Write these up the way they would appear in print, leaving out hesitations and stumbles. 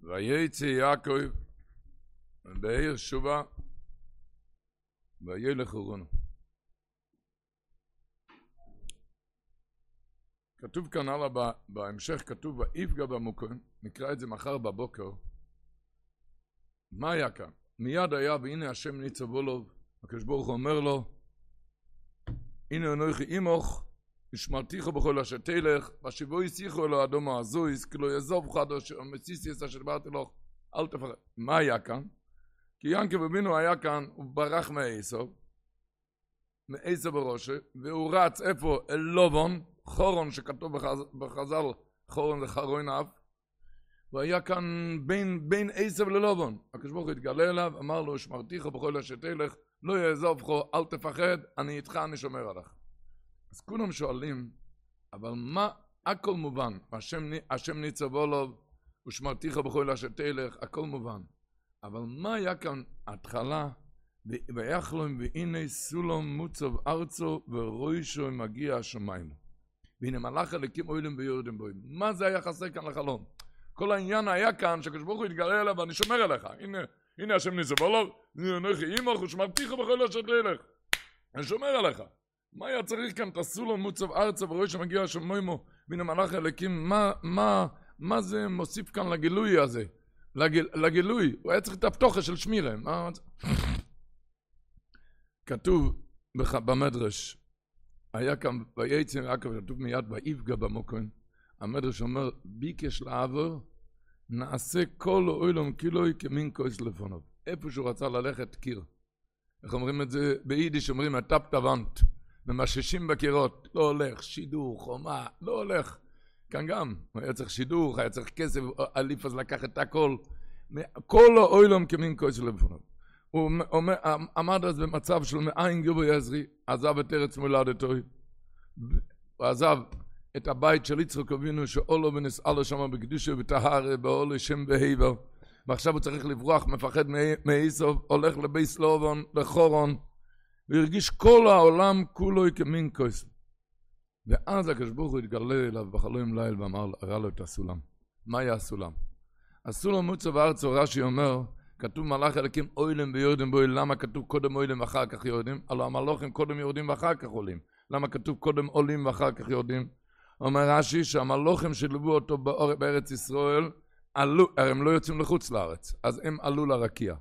ויצא יעקב בעיר שובה וילך חורון. כתוב כאן הלאה בהמשך, כתוב ויפגע במקום, נקרא את זה מחר בבוקר. מה היה כאן? מיד היה והנה השם ניצב לו, הקדוש ברוך הוא אומר לו, הנה אנוכי עמך, ושמרתיך בכל אשר תלך, ושבו ישיחו אלו אדום העזויס, כי לא יעזוב חד אשר מסיסיס אשר דיברתי לו, אל תפחד. מה היה כאן? כי יעקב אבינו היה כאן, הוא ברח מעשו בראשו, והוא רץ איפה? אל לובון, חורון שכתוב בחז"ל, חורון זה חרון אף, והיה כאן בין עשו ללובון. הקדוש ברוך הוא התגלה אליו, אמר לו, שמרתיך בכל אשר תלך, לא יעזוב חו, אל תפחד, אני איתך, אני שומר עליך. אז כולם שואלים, אבל מה, הכל מובן, השם ניצב לו, ושמרתיך בכל אשר תלך, הכל מובן. אבל מה היה כאן התחלה? ויחלום והנה סולם מוצב ארצו וראשו מגיע השמיים. והנה מלאך אלוקים אוהלים ויורדים בו. מה זה היה חסר כאן לחלום? כל העניין היה כאן שהקדוש ברוך הוא יתגלה אליו ואני שומר עליך. הנה השם ניצב לו, אנוכי עמך ושמרתיך בכל אשר תלך. אני שומר עליך. מה היה צריך כאן? תסולם מוצב ארצו וראשו מגיע השמיים. והנה מלאך אלוקים, מה זה מוסיף כאן לגילוי הזה? לגילוי, הוא היה צריך את הפתוחה של שמירה. כתוב במדרש, היה כאן ויצא יעקב, כתוב מיד ויפגע במקום. המדרש אומר, ביקש לעבור, נעשה כל אוילום קילוי כמין כוס לפניו. איפה שהוא רצה ללכת קיר. איך אומרים את זה? ביידיש אומרים, הטפ טבנט, ממששים בקירות, לא הולך, שידור, חומה, לא הולך. כאן גם, היה צריך שידור, היה צריך כסף, אליף אז לקח את הכל. כל האוילום כמין כוס לפניו. הוא עמד אז במצב של מאין גבו יזרי, עזב את ארץ מולדתו, הוא עזב את הבית של יצחק אבינו שאולו ונסעה לו שם בקדושה וטהרה באולו שם בהיבר, ועכשיו הוא צריך לברוח, מפחד מעשו, הולך לבית לובון, לחורון, והרגיש כל העולם כולו כמין כוס. ואז הקדוש ברוך הוא התגלה אליו בחלום ליל ואמר, הראה לו את הסולם. מה היה הסולם? הסולם מוצב ארצו, רש"י אומר, כתוב מלאך אלוקים אוילם ויורדים בו, למה כתוב קודם אוילם ואחר כך יורדים? הלוא המלאכים קודם יורדים ואחר כך עולים. למה כתוב קודם עולים ואחר כך יורדים? אומר רש"י שהמלאכים שליוו אותו בארץ ישראל, עלו, הרי הם לא יוצאים לחוץ לארץ, אז הם עלו לרקיע.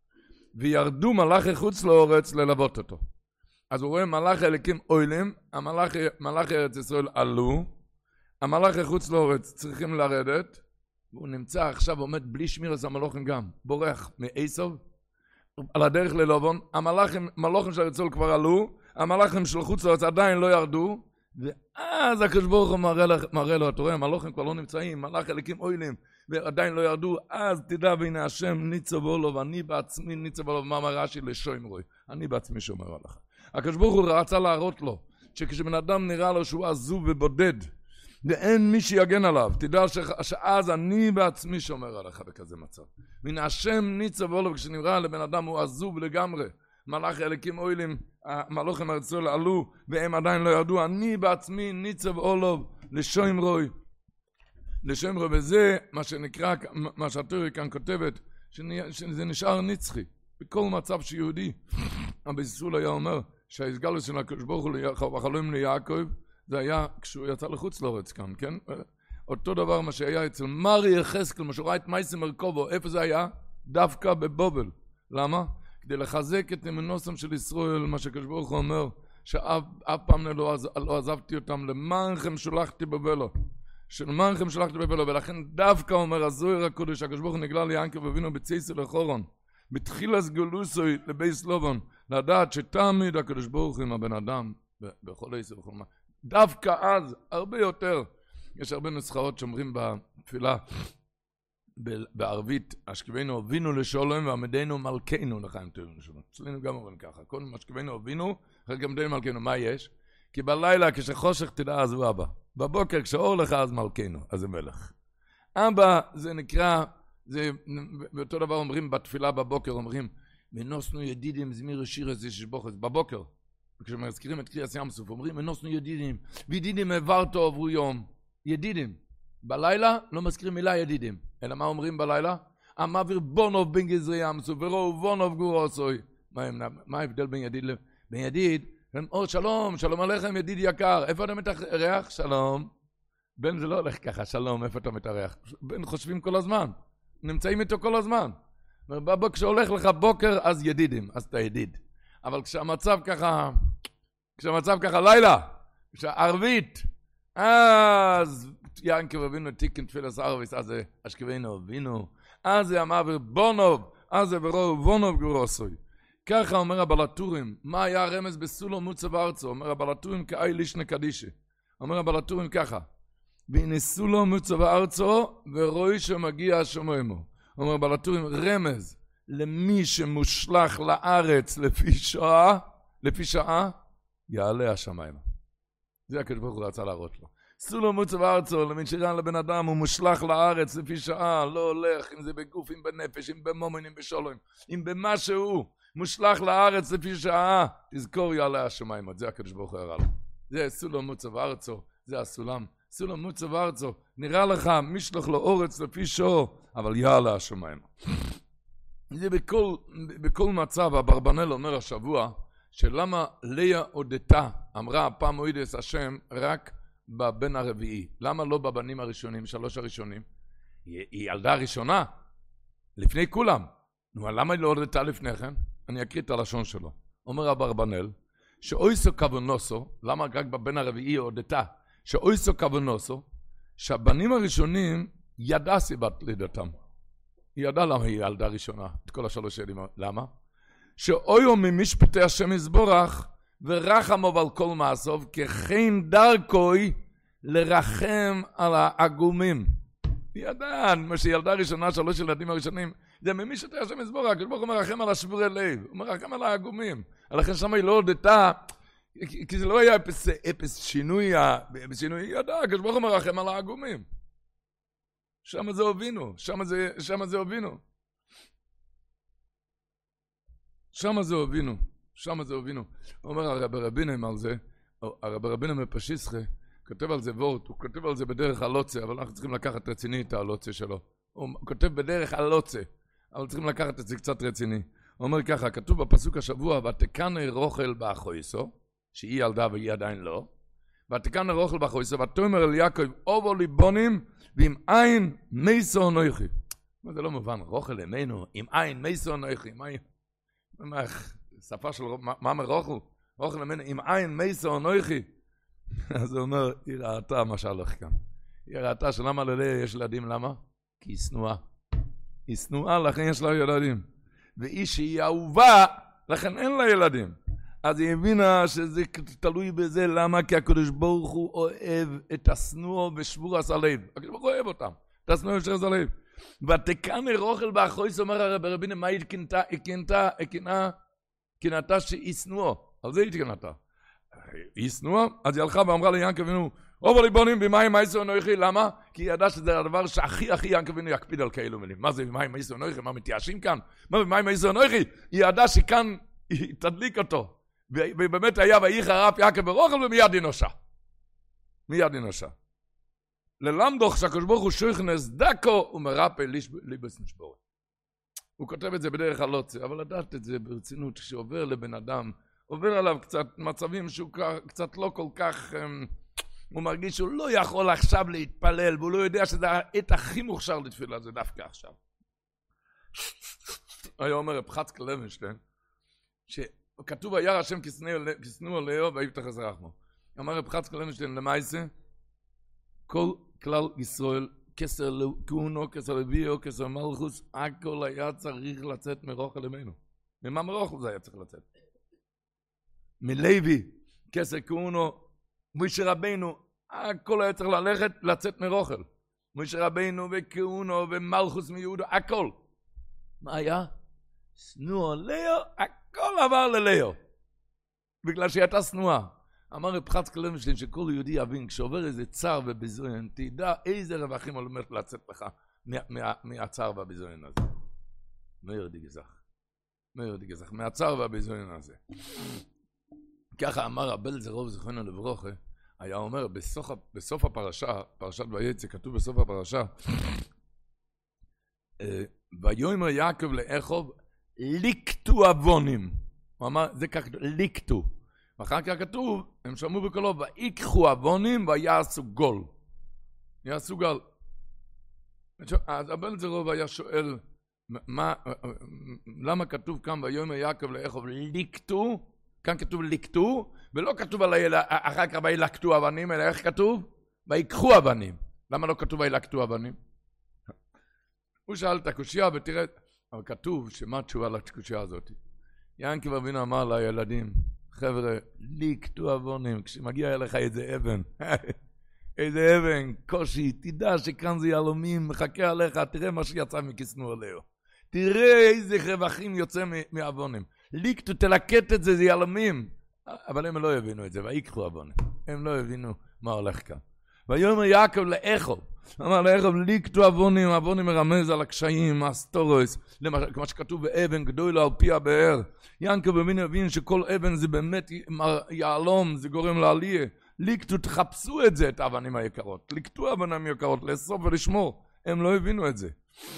וירדו מלאכי חוץ לארץ ללוות אותו. אז הוא רואה מלאך אלוקים אוילם, מלאכי ארץ ישראל עלו, המלאכי חוץ לארץ צריכים לרדת, והוא נמצא עכשיו עומד בלי שמירת המלאכים גם, בורח מעשו, על הדרך ללובון, המלאכים של ארץ ישראל כבר עלו, המלאכים של חוץ לארץ עדיין לא ירדו, ואז הקדוש ברוך הוא מראה לו, אתה רואה, המלאכים כבר לא נמצאים, מלאך אלוקים אוילם, ועדיין לא ירדו, אז תדע והנה השם ניצב לו, ואני בעצמי ניצב לו, מה אמר רש"י לשומרוי, אני בעצמי שומר עליך. הקדוש ברוך הוא רצה להראות לו, שכשבן אדם נראה לו שהוא עזוב ובודד, ואין מי שיגן עליו, תדע שאז אני בעצמי שומר עליך בכזה מצב. מן השם ניצב לו, וכשנראה לבן אדם הוא עזוב לגמרי, מלאך אלוקים אוהלים, מלאכים ארץ ישראל עלו, והם עדיין לא ירדו, אני בעצמי ניצב לו לשומרוי, וזה מה שנקרא, מה שהתורה כאן כותבת, שזה נשאר נצחי, בכל מצב שיהודי. אבא ישראל היה אומר, שההסגלות של הקדוש ברוך הוא בחלום ליעקב, זה היה כשהוא יצא לחוץ לארץ כאן, כן? אותו דבר מה שהיה אצל מרי יחזקאל, מה שהוא ראה את מייסי מרכובו, איפה זה היה? דווקא בבובל. למה? כדי לחזק את אמונתם של ישראל, מה שהקדוש ברוך הוא אומר, שאף פעם לא עזבתי אותם, למענכם שלחתי בבלו. שלמענכם שלחתי בבלו, ולכן דווקא אומר הזוהר הקודש, הקדוש ברוך הוא נגלה ליעקב אבינו בצאצא לחורון, בתחילת גלוסוי לבית לובון, לדעת שתמיד הקדוש ברוך הוא עם הבן אדם, בכל עשר ובכל מה. דווקא אז, הרבה יותר, יש הרבה נוסחאות שאומרים בתפילה, בערבית, אשכבנו אבינו לשולם ועמדנו מלכנו לחיים טובים לשולם. אצלנו גם אומרים ככה, קודם אשכבנו אבינו, אחרי גם עמדנו מלכנו. מה יש? כי בלילה כשחושך תדע אז הוא אבא. בבוקר כשאור לך אז מלכנו, אז זה מלך. אבא זה נקרא, זה באותו דבר אומרים בתפילה בבוקר, אומרים, מנוסנו ידידים זמיר שיר הזה ששבוחת בבוקר. וכשמזכירים את קריאת ים סוף, אומרים, מנוסנו ידידים, וידידים העברת עברו יום. ידידים. בלילה לא מזכירים מילה ידידים, אלא מה אומרים בלילה? המעביר בונוב בן גזרי ימסו ורוב בונוב גורוסוי. מה ההבדל בין ידיד לבין ידיד? שלום, שלום עליכם ידיד יקר, איפה אתה מתארח? שלום. בן זה לא הולך ככה, שלום, איפה אתה מתארח? בן חושבים כל הזמן, נמצאים איתו כל הזמן. כשהולך לך בוקר, אז ידידים, אז אתה ידיד. אבל כשהמצב ככה לילה, כשהערבית, אז ינקב אבינו תיקן תפילת ערביס, אז זה אשכבנו אבינו, אז זה המעביר בונוב, אז זה ברוב בונוב גורוסוי. ככה אומר הבעל הטורים, מה היה הרמז בסולו מוצא בארצו? אומר הבעל הטורים כאי לישנה קדישי. אומר הבעל הטורים ככה, והנה סולו מוצא בארצו ורואי שמגיע שוממו. אומר הבעל הטורים רמז למי שמושלח לארץ לפי שעה, יעלה השמיים. זה הקדוש ברוך הוא רצה להראות לו. סולו מוצא בארצו, למי שרן לבן אדם, הוא מושלח לארץ לפי שעה, לא הולך, אם זה בגוף, אם בנפש, אם במומין, אם בשולוים, אם במשהו, מושלח לארץ לפי שעה, תזכור יעלה השמיים. זה הקדוש ברוך הוא הראה לו. זה סולו מוצא בארצו, זה הסולם. סולם מוצא בארצו, נראה לך משלח לו אורץ לפי שעה, אבל יעלה השמיים. זה בכל מצב, אברבנאל אומר השבוע, שלמה ליה הודתה, אמרה פעם הוידס השם רק בבן הרביעי. למה לא בבנים הראשונים, 3 הראשונים? היא ילדה הראשונה, לפני כולם. נו, למה היא לא הודתה לפני כן? אני אקריא את הלשון שלו. אומר אברבנאל, שאויסו כוונוסו, למה רק בבן הרביעי היא הודתה? שאויסו כוונוסו, שהבנים הראשונים ידעה סיבת לידתם. היא ידעה למה היא ילדה ראשונה, את כל 3 ילדים. למה? שאויו ממשפטי השם יזבורך, ורחמו על כל מעשוב, ככן דרכוי לרחם על העגומים. היא ידעה, מה שילדה ראשונה, 3 ילדים הראשונים, זה ממשפטי השם יזבורך, כשבוך הוא מרחם על השבורי לב, הוא מרחם על העגומים. לכן שם היא לא הודתה, כי זה לא היה אפס שינוי, היא ידעה, כשבוך הוא מרחם על העגומים. שם זה הובינו, שם זה הובינו. שם זה הובינו. אומר הרב רבינם על זה, הרב רבינם מפשיסחה, כותב על זה וורט, הוא כותב על זה בדרך הלוצה, אבל אנחנו צריכים לקחת רציני את הלוצה שלו. הוא כותב בדרך הלוצה, אבל צריכים לקחת את זה קצת רציני. הוא אומר ככה, כתוב בפסוק השבוע, ותקנא רוכל באחויסו, שהיא ילדה והיא עדיין לא, ותקנא רוכל באחויסו, ותאמר אל יעקב, אובו ליבונים, ועם עין מייסו נויכי. זה לא מובן, רוכל ימינו, עם עין מייסו נויכי, מה שפה של מה מרוכל? רוכל ימינו, עם עין מייסו נויכי. אז הוא אומר, היא ראתה מה שהלך כאן. היא ראתה שלמה ללאה יש ילדים, למה? כי היא שנואה. היא שנואה, לכן יש לה ילדים. והיא שהיא אהובה, לכן אין לה ילדים. אז היא הבינה שזה תלוי בזה, למה? כי הקדוש ברוך הוא אוהב את השנוא ושבור הלב. הקדוש ברוך הוא אוהב אותם, את השנוא ושבור הלב. ותקנא רוכל באחויסו, אומר הרב רבינם, מה היא קנאתה שהיא שנואו? על זה היא קנאתה. היא שנואה, אז היא הלכה ואמרה ליעקב אבינו, אובו ליבונים במים מייסו נויכי, למה? כי היא ידעה שזה הדבר שהכי יעקב אבינו יקפיד על כאלו מילים. מה זה במים מייסו נויכי? מה מתייאשים כאן? מה במים מייסו נויכי? היא ידעה שכאן היא תדליק אותו. ובאמת היה ויהי הרב יעקב ברוכל ומיד ינושה. מיד ינושה. ללמדוך שהקדוש ברוך הוא שוכנס דקו ומרפא ליבס נשבורת. הוא כותב את זה בדרך הלוצה, אבל לדעת את זה ברצינות, כשעובר לבן אדם, עובר עליו קצת מצבים שהוא קצת לא כל כך, הוא מרגיש שהוא לא יכול עכשיו להתפלל, והוא לא יודע שזה העת הכי מוכשר לתפילה, זה דווקא עכשיו. היה אומר רב חצקאל לוינשטיין, שכתוב וירא השם כשנוא עליהו ויפתח את רחמו. אמר רב חצקאל לוינשטיין למעשה, כל כלל ישראל, כסר לכהונו, כסר לביאו, כסר מלכוס, הכל היה צריך לצאת מרוכל ימינו. ממה מרוכל זה היה צריך לצאת? מלוי, כסר כהונו, משה רבינו, הכל היה צריך לצאת מרוכל. משה רבינו וכהונו ומלכוס מיהודו, הכל. מה היה? שנוא עליהו, הכל עבר לליהו. בגלל שהיא הייתה שנואה. אמר רב חצקאל לוינשטיין שכל יהודי יבין, כשעובר איזה צער וביזיון, תדע איזה רווחים הולמת לצאת לך מהצער והביזיון הזה. מאיר די גזח, מהצער והביזיון הזה. ככה אמר רב אליעזר רוב זיכרונו לברכה, היה אומר, בסוף הפרשה, פרשת ויצא, כתוב בסוף הפרשה, ויאמר יעקב ליעקב, ליקטו עוונים. הוא אמר, זה כך, ליקטו. ואחר כך כתוב, הם שמעו בקולו, ויקחו עוונים ויעשו גול. יעשו גול. אז הבן זרוב היה שואל, למה כתוב כאן ויאמר יעקב ליעקב ליקטו? כאן כתוב ליקטו, ולא כתוב אחר כך וילקטו אבנים, אלא איך כתוב? ויקחו אבנים. למה לא כתוב וילקטו אבנים? הוא שאל את הקושיה ותראה, אבל כתוב שמה התשובה לקושיה הזאת? יעקב אבינו אמר לילדים, חבר'ה, ליקטו אבנים, כשמגיע אליך איזה אבן, איזה אבן, קושי, תדע שכאן זה יהלומים, מחכה עליך, תראה מה שיצא מכיסנו עליהו. תראה איזה רווחים יוצא מאבונים. ליקטו, תלקט את זה, זה יהלומים. אבל הם לא הבינו את זה, ויקחו אבונים. הם לא הבינו מה הולך כאן. ויאמר יעקב ליעקב, אמר ליעקב, ליקטו אבונים, אבונים מרמז על הקשיים, הסטורוס, כמו שכתוב באבן גדולה על פי הבאר. יעקב אבינו הבין שכל אבן זה באמת יהלום, זה גורם לעלייה. ליקטו, תחפשו את זה, את האבנים היקרות. ליקטו אבנים יקרות, לאסוף ולשמור. הם לא הבינו את זה.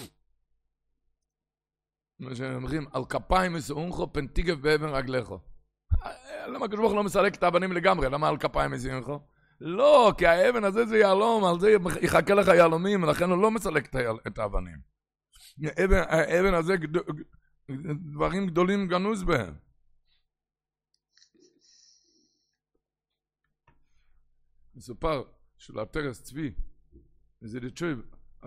מה שהם אומרים, על כפיים מסעונכו, פן תיגב באבן רגליך. למה הקדוש ברוך הוא לא מסלק את האבנים לגמרי? למה על כפיים מסעונכו? לא, כי האבן הזה זה יהלום, על זה יחכה לך יהלומים, ולכן הוא לא מסלק את האבנים. האבן הזה, דברים גדולים גנוז בהם. מסופר של התרס צבי, זה דצ'ב,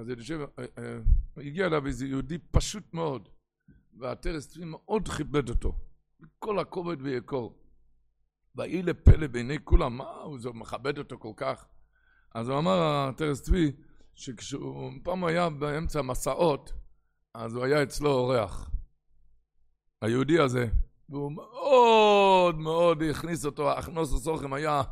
הגיע אליו איזה יהודי פשוט מאוד, והתרס צבי מאוד כיבד אותו, בכל הכובד ויקור. והיא לפלא בעיני כולם, מה הוא מכבד אותו כל כך? אז הוא אמר, התרס צבי, שכשהוא פעם היה באמצע המסעות, אז הוא היה אצלו אורח. היהודי הזה, והוא מאוד מאוד הכניס אותו, הכנוס הסוכם היה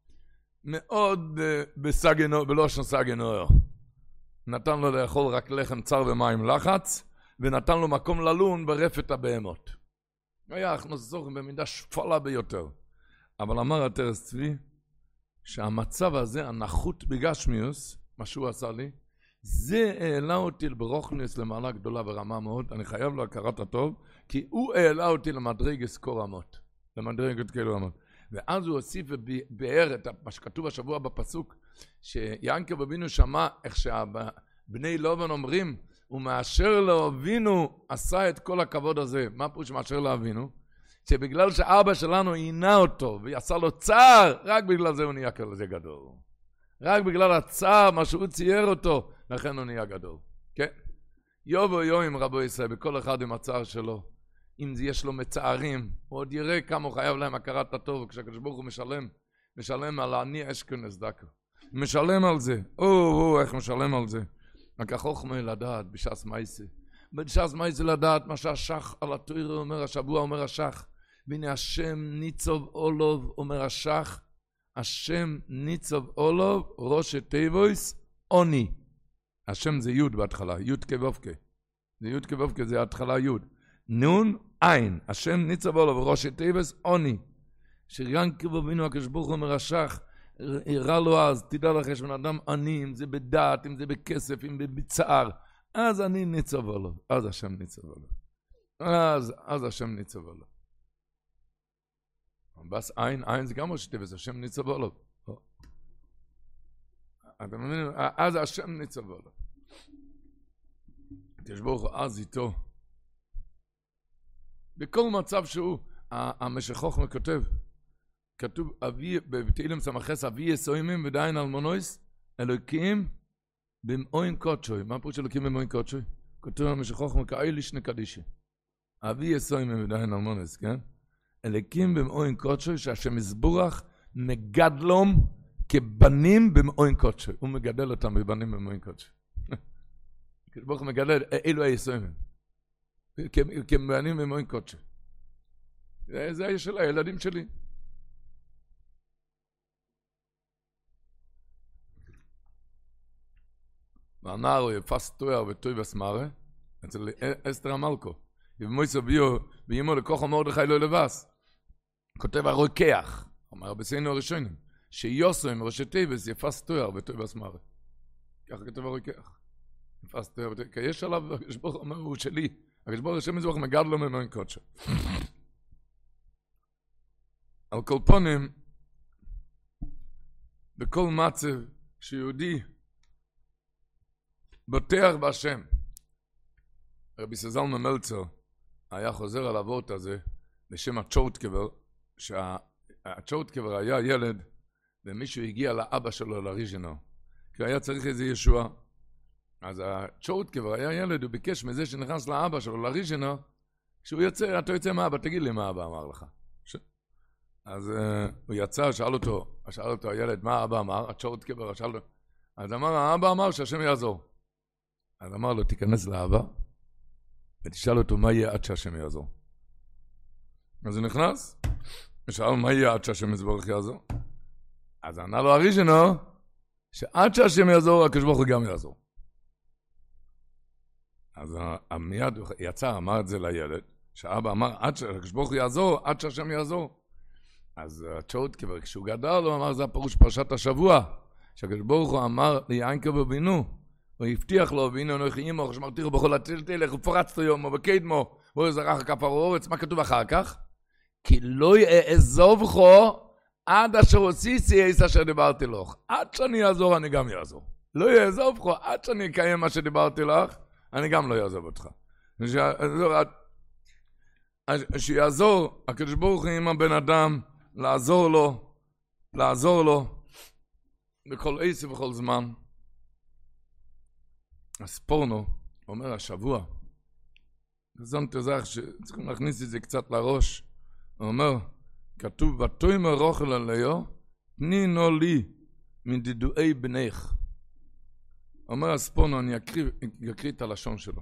מאוד בסגנו, בלושן סגנו. נתן לו לאכול רק לחם צר ומים לחץ, ונתן לו מקום ללון ברפת הבהמות. היה הכנוס הסוכם במידה שפלה ביותר. אבל אמר התרס צבי, שהמצב הזה, הנחות בגשמיוס, מה שהוא עשה לי, זה העלה אותי ברוכניס למעלה גדולה ורמה מאוד, אני חייב לו הכרת הטוב, כי הוא העלה אותי למדרגת כה רמות, למדרגת כאלו רמות. ואז הוא הוסיף ובאר את מה שכתוב השבוע בפסוק, שיעקב אבינו שמע איך שבני לובן אומרים, הוא מאשר לאבינו עשה את כל הכבוד הזה. מה פירוש מאשר לאבינו? שבגלל שאבא שלנו עינה אותו ועשה לו צער, רק בגלל זה הוא נהיה כזה גדול. רק בגלל הצער, מה שהוא צייר אותו, לכן הוא נהיה גדול. כן? יובו יוים רבו ישראל, בכל אחד עם הצער שלו. אם יש לו מצערים, הוא עוד יראה כמה הוא חייב להם הכרת הטוב, כשהקדוש ברוך הוא משלם על העני אשכנז דקה. משלם על זה. איך משלם על זה? רק החוכמה לדעת בשעס מייסה. בשעס מייסה לדעת מה שהשח על התורה אומר, השבוע אומר השח. והנה השם ניצוב אולוב אומר השח. השם ניצוב אולוב ראש תיבויס עוני. השם זה יוד בהתחלה, יוד כבובקה. זה יוד כבובקה, זה התחלה יוד. נון עין, השם ניצב אולוב ראש תיבויס עוני. שיעקב אבינו הקדוש ברוך הוא אומר השח, הראה לו אז, תדע לך שבן אדם עני, אם זה בדעת, אם זה בכסף, אם זה בצער, אז אני ניצב אולוב, אז השם ניצב אולוב. אז השם ניצב אולוב. בס עין זה גם ראש תיבויס, השם ניצב אולוב. אתם מבינים? אז השם ניצב אולוב. הקדוש ברוך הוא אז איתו. בכל מצב שהוא, המשך חוכמה כתוב, בתהילים סמכס, אבי יסוימים ודיין אלמונויס, אלוקים במאוין קודשוי. מה פירוש אלוקים במאוין קודשוי? כתוב המשך חוכמה כאיליש נקדישי. אבי יסוימים ודיין אלמונויס, כן? אלוקים במאוין קודשוי, שהשם יסבורך מגדלום כבנים במאוין קודשוי. הוא מגדל אותם בבנים במאוין קודשוי. ברוך הוא מגדל, אלו היסוימים. כבנים במאוין קודשוי. זה היה של הילדים שלי. והנער הוא יפס תואר וטוי בסמרה, אצל אסתר המלכו. ובמויסו ביו, ואימו לכוח מרדכי לא לבס. כותב הרוקח, אומר בסיינו הראשונים, שיוסו עם ראשי טייבס יפס תואר וטייבס מרי. ככה כתוב הרוקח. יפס תואר וטייבס, כי יש עליו, הקדוש ברוך אומר, הוא שלי. הקדוש ברוך השם מזבח מגד לו ממנו אין קודשו. על כל פונים, בכל מצב שיהודי בוטח בהשם, רבי סזלמן מלצר היה חוזר על הוורט הזה בשם הצ'ורטקבר, שהצ'ורטקבר היה ילד ומישהו הגיע לאבא שלו לריז'נו, כי היה צריך איזה ישוע. אז הצ'ורטקבר היה ילד, הוא ביקש מזה שנכנס לאבא שלו לריז'נו, כשהוא יוצא, אתה יוצא מה אבא, תגיד לי מה אבא אמר לך. אז הוא יצא, שאל אותו הילד, מה אבא אמר? הצ'ורטקבר שאל אותו, אז אמר, האבא אמר שהשם יעזור. אז אמר לו, תיכנס לאבא, ותשאל אותו מה יהיה עד שהשם יעזור. אז הוא נכנס, ושאל מה יהיה עד שהשם יעזור. אז ענה לו הריז'נו, שעד שהשם יעזור, הקדוש ברוך הוא גם יעזור. אז מיד יצא, אמר את זה לילד, שאבא אמר, עד שהקדוש ברוך הוא יעזור, עד שהשם יעזור. אז הצ'ורטקבר, כשהוא גדל לו, אמר, זה הפירוש פרשת השבוע, שהקדוש ברוך הוא אמר ליענקב אבינו, הוא הבטיח לו, והנה אנוכי עמך, שמרתיך בכל תלך, ופרצת יומו, וקדמו, בוא יזרח כפר אורץ. מה כתוב אחר כך? כי לא יעזובך עד אשר הוסיסי את אשר דיברתי לך. עד שאני אעזור, אני גם יעזור. לא יעזובך עד שאני אקיים מה שדיברתי לך, אני גם לא יעזוב אותך. שיעזור, הקדוש ברוך הוא עם הבן אדם, לעזור לו, בכל עשר ובכל זמן. הספורנו, אומר השבוע, זון תזך שצריכים להכניס את זה קצת לראש, הוא אומר, כתוב, ותאמר רחל עליו, תני נו לי מדידועי בנך. אומר הספורנו, אני אקריא את הלשון שלו.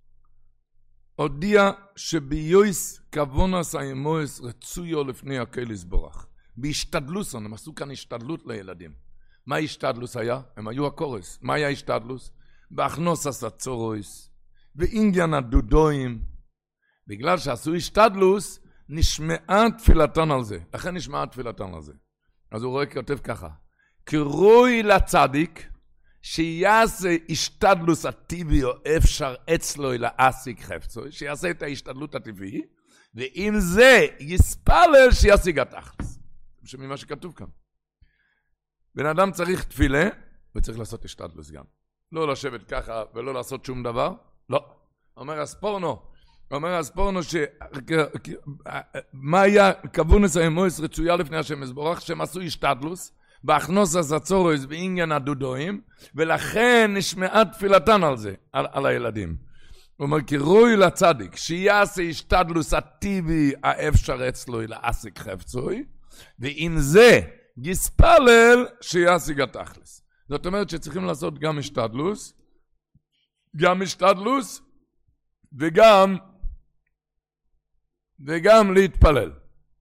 הודיע שביועס כוונס האמוס רצויו לפני הקהל יסבורך. בהשתדלוס, הם עשו כאן השתדלות לילדים. מה השתדלוס היה? הם היו הקורס. מה היה השתדלוס? בהכנוס הסצורויס, ואינגן הדודויים. בגלל שעשו השתדלוס, נשמעה תפילתן על זה. לכן נשמעה תפילתן על זה. אז הוא רואה כותב ככה, קרוי לצדיק, שיעשה השתדלוס הטבעי או אפשר אצלו להשיג חפצו, שיעשה את ההשתדלות הטבעי, ועם זה יספלל שישיג התכלס. ממה שכתוב כאן. בן אדם צריך תפילה, וצריך לעשות השתדלוס גם. לא לשבת ככה ולא לעשות שום דבר, לא. אומר הספורנו מה היה כוונס האמוס רצויה לפני השם יסבורך, שהם עשו השתדלוס, בהכנוס הסצורויס בעניין הדודויים, ולכן נשמעה תפילתן על זה, על הילדים. הוא אומר, כי רואי לצדיק, שיעשה השתדלוס הטבעי האפשר אצלו להשיג חפצוי, ועם זה יספלל שישיג התכלס. זאת אומרת שצריכים לעשות גם השתדלוס, וגם להתפלל.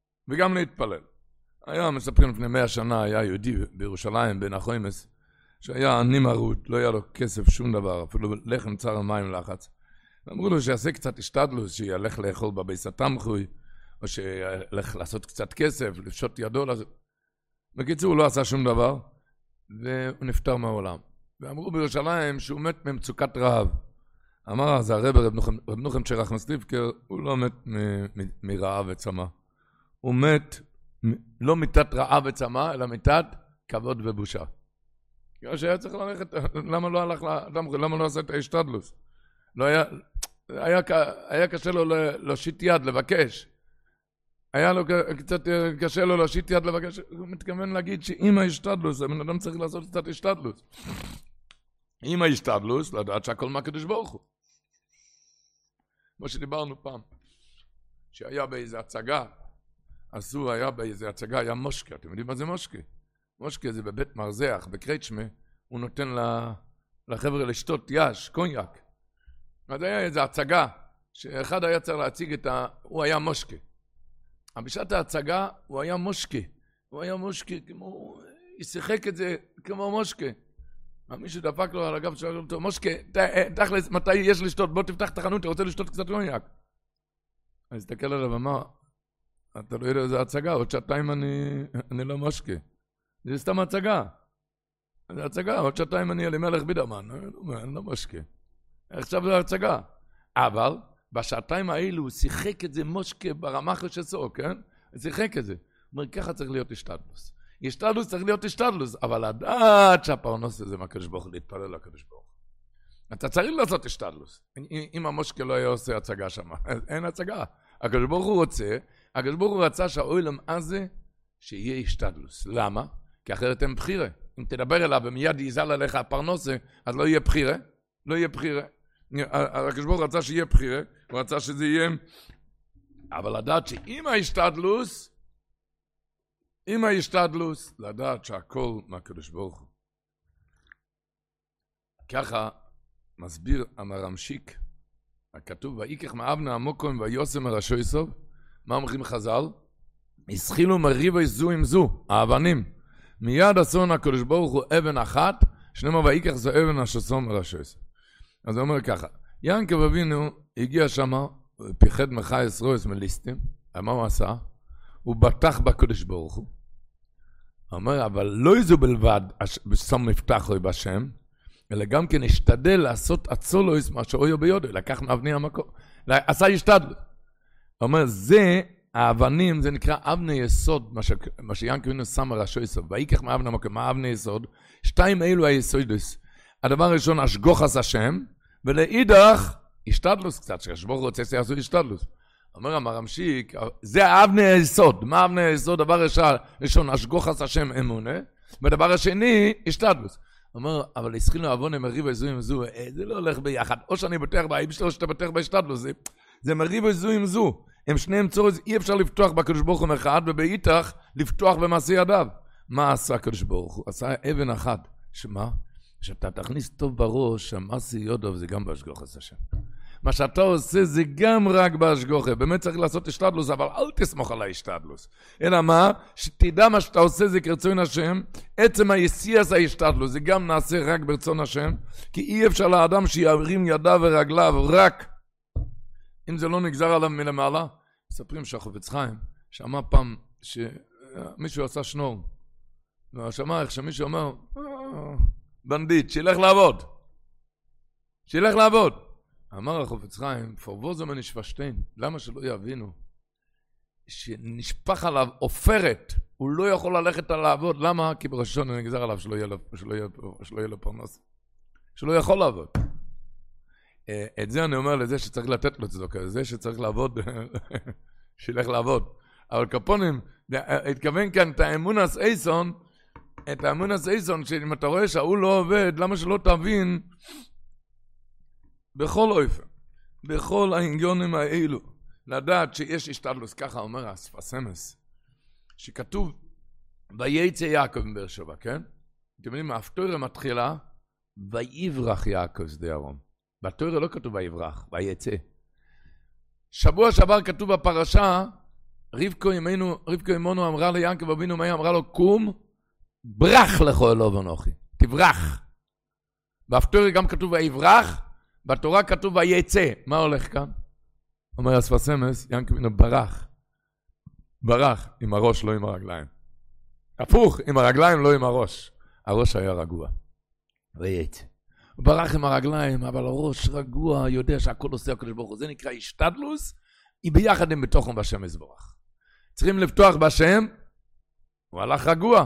היה מספרים לפני 100 שנה, היה יהודי בירושלים, בן החוימס, שהיה עני מרוד, לא היה לו כסף, שום דבר, אפילו לחם צר מים לחץ. אמרו לו שיעשה קצת השתדלוס, שילך לאכול בביס התמחוי, או שילך לעשות קצת כסף, לפשוט ידו. בקיצור, הוא לא עשה שום דבר, והוא נפטר מהעולם. ואמרו בירושלים שהוא מת ממצוקת רעב. אמר אז הרב נוחם צ'רח מסליבקר, הוא לא מת מרעב וצמא. הוא מת לא מיתת רעב וצמא, אלא מיתת כבוד ובושה. כי שהיה צריך ללכת, למה לא הלך, למה לא עשה את ההשתדלוס? לא היה קשה לו להושיט יד, לבקש. היה לו קצת קשה לו להושיט יד לבקש. הוא מתכוון להגיד שאם ההשתדלוס, הבן אדם צריך לעשות קצת השתדלוס. אם ההשתדלוס, לדעת שהכל מהקדוש ברוך הוא. כמו שדיברנו פעם, שהיה באיזו הצגה, היה מושקה. אתם יודעים מה זה מושקה? מושקה זה בבית מרזח, בקרייצ'מה, הוא נותן לחבר'ה לשתות יש, קוניאק. אז היה איזו הצגה, שאחד היה צריך להציג הוא היה מושקה. בשעת ההצגה הוא היה מושקה. הוא היה מושקה כמו, ישחק את זה כמו מושקה. מישהו דפק לו על הגב, שואל אותו, מושקה, תכלס, מתי יש לשתות? בוא תפתח את החנות, אתה רוצה לשתות קצת קוניאק. אז הסתכל עליו ואמר, אתה לא יודע איזה הצגה, עוד שעתיים אני לא מושקה. זה סתם הצגה. זה הצגה, עוד שעתיים אני אלימלך בידרמן, אני לא משקה. עכשיו זה הצגה. אבל בשעתיים האלו הוא שיחק את זה מושקה ברמחה שסו, כן? הוא שיחק את זה. הוא אומר, ככה צריך להיות השתדלוס. השתדלוס צריך להיות השתדלוס, אבל לדעת שהפרנוס הזה מהקדוש ברוך הוא, להתפלל לקדוש ברוך הוא. אתה צריך לעשות השתדלוס. אם המושקה לא היה עושה הצגה שם, אין הצגה. הקדוש ברוך הוא רוצה, הקדוש ברוך הוא רצה שהאוילם הזה, שיהיה השתדלוס. למה? כי אחרת אין בחירה. אם תדבר אליו ומיד יזל עליך הפרנוסה, אז לא יהיה בחירה. לא יהיה בחירה. הקדוש ברוך הוא רצה שיהיה בחירה, הוא רצה שזה יהיה... אבל לדעת שאם ההשתדלוס, לדעת שהכל מהקדוש ברוך הוא. ככה מסביר המרמשיק, הכתוב, ויקח מאבנה המוקום ויוסם מראשו יסוב, מה אומרים חז"ל? הסחילו מריבה זו עם זו, האבנים. מיד עשון הקדוש ברוך הוא אבן אחת, שנאמר ויקח זו אבן השסום מראשו יסוב. אז הוא אומר ככה, יעקב אבינו הגיע שם, פיחד מחייס רויס מליסטים, מה הוא עשה? הוא בטח בקדוש ברוך הוא. הוא אומר, אבל לא איזו בלבד, שם מפתח רוי בשם, אלא גם כן השתדל לעשות עצולויס מה שאויו ביודו, לקח מאבני המקום, עשה השתדל. הוא אומר, זה, האבנים, זה נקרא אבני יסוד, מה שיעקב אבינו שם מראשו יסוד, ויקח מאבני המקום, מה אבני יסוד? שתיים אלו היסודוס. הדבר הראשון, השגוחס השם, ולאידך, השתדלוס קצת, שהשבור רוצה שיעשו השתדלוס. אומר המרמשיק, זה האבני היסוד. מה אבני היסוד? דבר ראשון, השגוחס השם אמונה, ודבר השני, השתדלוס. אומר, אבל הסחילו אבונה מריבה זו עם זו, זה לא הולך ביחד. או שאני בטח באיב שלו, שאתה בטח בהשתדלוס. זה מריבה זו עם זו. הם שניהם צורס, אי אפשר לפתוח בקדוש ברוך הוא אחד, ובאיתך לפתוח במעשה ידיו. מה עשה הקדוש ברוך הוא? עשה אבן אחת. שמה? שאתה תכניס טוב בראש, המעשה יודו, זה גם בהשגוחס השם. מה שאתה עושה זה גם רק בהשגוחה. באמת צריך לעשות השתדלוס, אבל אל תסמוך על ההשתדלוס. אלא מה? שתדע מה שאתה עושה זה כרצון השם. עצם היסיעס ההשתדלוס, זה גם נעשה רק ברצון השם. כי אי אפשר לאדם שירים ידיו ורגליו רק אם זה לא נגזר עליו מלמעלה. מספרים שהחפץ חיים, שמע פעם שמישהו עשה שנור. ושמע איך שמישהו אומר, בנדיט, שילך לעבוד. שילך לעבוד. אמר החפץ חיים, פרבוזו מנשפשטיין, למה שלא יבינו? שנשפח עליו עופרת, הוא לא יכול ללכת לעבוד, למה? כי בראשון נגזר עליו שלא יהיה לו פרנס. שלא יכול לעבוד. את זה אני אומר לזה שצריך לתת לו צדוקה, לזה שצריך לעבוד, שילך לעבוד. אבל קפונים, התכוון כאן את האמונס אייסון, שאם אתה רואה שהוא לא עובד, למה שלא תבין, בכל אופן, בכל העניונים האלו, לדעת שיש השתדלוס, ככה אומר הספסמס, שכתוב, וייצא יעקב מבאר שבע, כן? אתם יודעים, ההפטורה מתחילה, ויברח יעקב שדה ארום. בתורה לא כתוב ויברח, וייצא. שבוע שעבר כתוב בפרשה, רבקו אמנו אמרה ליעקב אבינו, מה אמרה לו? קום, ברח לכל אלוב אנוכי, תברח. בהפטורה גם כתוב ויברח, בתורה כתוב וייצא. מה הולך כאן? אומר הספסמס, יעקב אבינו ברח עם הראש, לא עם הרגליים. הפוך, עם הרגליים, לא עם הראש. הראש היה רגוע. וייצא. הוא ברח עם הרגליים, אבל הראש רגוע, יודע שהכל עושה הקדוש ברוך הוא. זה נקרא השתדלוס, היא ביחד עם בתוכם בשם יזברך. צריכים לפתוח בשם, הוא הלך רגוע.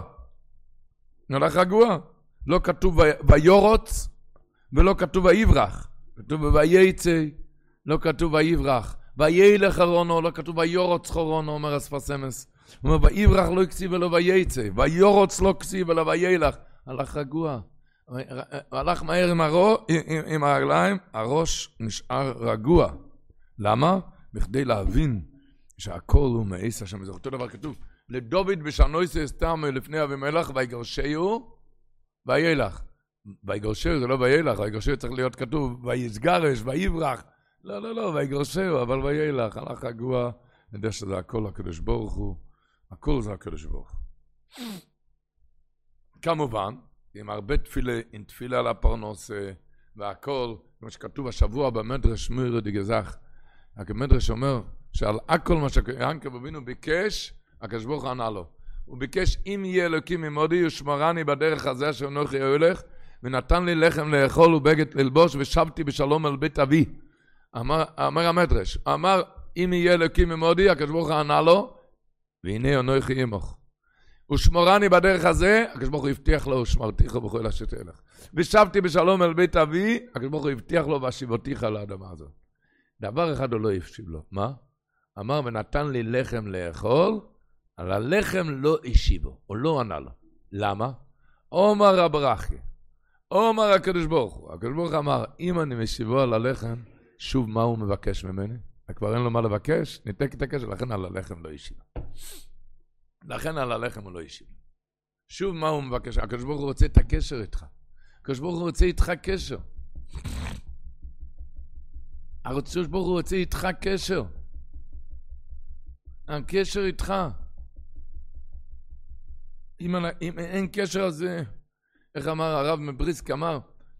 לא כתוב ויורוץ, ולא כתוב ויברח. כתוב וייצא, לא כתוב ויברח. וילך חרונו, לא כתוב ויורוץ חרונו, אומר הספסמס. הוא אומר ויברח לא כסיב ולא וייצא. ויורוץ לא כסיב ולא וילך. הלך רגוע. הלך מהר עם הרגליים, הראש נשאר רגוע. למה? בכדי להבין שהכל הוא מעיס השם. זה אותו דבר כתוב. לדוד בשענויסי סתם לפני אבימלך, ויגרשהו, וילך. ויגרשהו זה לא וילך, ויגרשהו צריך להיות כתוב, ויסגרש, ויברח. לא, ויגרשהו, אבל וילך. הלך רגוע, נדע שזה הכל הקדוש ברוך הוא. הכל זה הקדוש ברוך הוא. כמובן, עם הרבה תפילה על הפרנוס והכל, כמו שכתוב השבוע במדרש מויר דגזך, המדרש אומר שעל הכל מה שיעקב אבינו ביקש, הקדוש ברוך הוא ענה לו. הוא ביקש, אם יהיה אלוקים עמדי, ושמרני בדרך הזה שאנוכי הולך, ונתן לי לחם לאכול ובגד ללבוש, ושבתי בשלום אל בית אבי. אמר המדרש, אמר, אם יהיה אלוקים עמדי, הקדוש ברוך הוא ענה לו, והנה אנוכי עמך. ושמרני בדרך הזה, הקדוש ברוך הוא הבטיח לו, ושמרתיך בכל אשר תלך. ושבתי בשלום אל בית אבי, הקדוש ברוך הוא הבטיח לו, והשיבותיך לאדמה הזאת. דבר אחד הוא לא הפשיב לו. מה? אמר, ונתן לי לחם לאכול, על הלחם לא השיבו, או לא ענה לו. למה? אומר רב רחי, אומר הקדוש ברוך הוא. הקדוש ברוך הוא אמר, אם אני משיבו על הלחם, שוב מה הוא מבקש ממני? כבר אין לו מה לבקש, ניתק את הקשר, לכן על הלחם לא השיב. לכן על הלחם הוא לא השיב. שוב מה הוא מבקש? הקדוש ברוך הוא רוצה את הקשר איתך. הקדוש ברוך הוא רוצה איתך קשר. הקדוש ברוך הוא רוצה איתך קשר. הקשר איתך. אם אין קשר הזה, איך אמר הרב מבריסק, אמר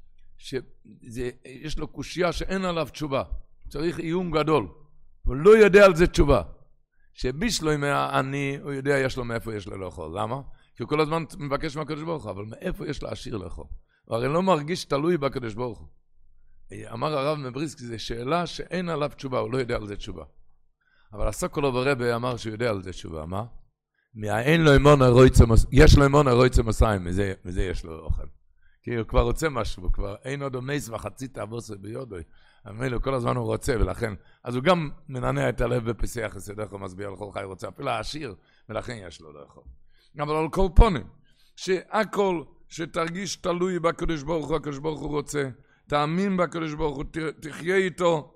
שיש לו קושיה שאין עליו תשובה. צריך איום גדול. הוא לא יודע על זה תשובה. שבישלו עם העני, הוא יודע יש לו מאיפה יש לו לאכול. למה? כי הוא כל הזמן מבקש מהקדוש ברוך הוא, אבל מאיפה יש לו עשיר לאכול? הוא הרי לא מרגיש תלוי בקדוש ברוך הוא. אמר הרב מבריסק, זו שאלה שאין עליו תשובה, הוא לא יודע על זה תשובה. אבל הסוקולוב הרבי אמר שהוא יודע על זה תשובה, מה? מהאין לו אמון הרויצה, יש לו אמון הרויצה מסיים, מזה יש לו אוכל. כי הוא כבר רוצה משהו, הוא כבר אין עוד אומייס וחצי תאבוסר ביודוי. אבל כל הזמן הוא רוצה, ולכן, אז הוא גם מנענע את הלב בפסח יסדך ומשביע לכל חי רוצה, אפילו העשיר, ולכן יש לו לאכול. אבל על כל פונים, שהכל שתרגיש תלוי בקדוש ברוך הוא, הקדוש ברוך הוא רוצה, תאמין בקדוש ברוך הוא, תחיה איתו.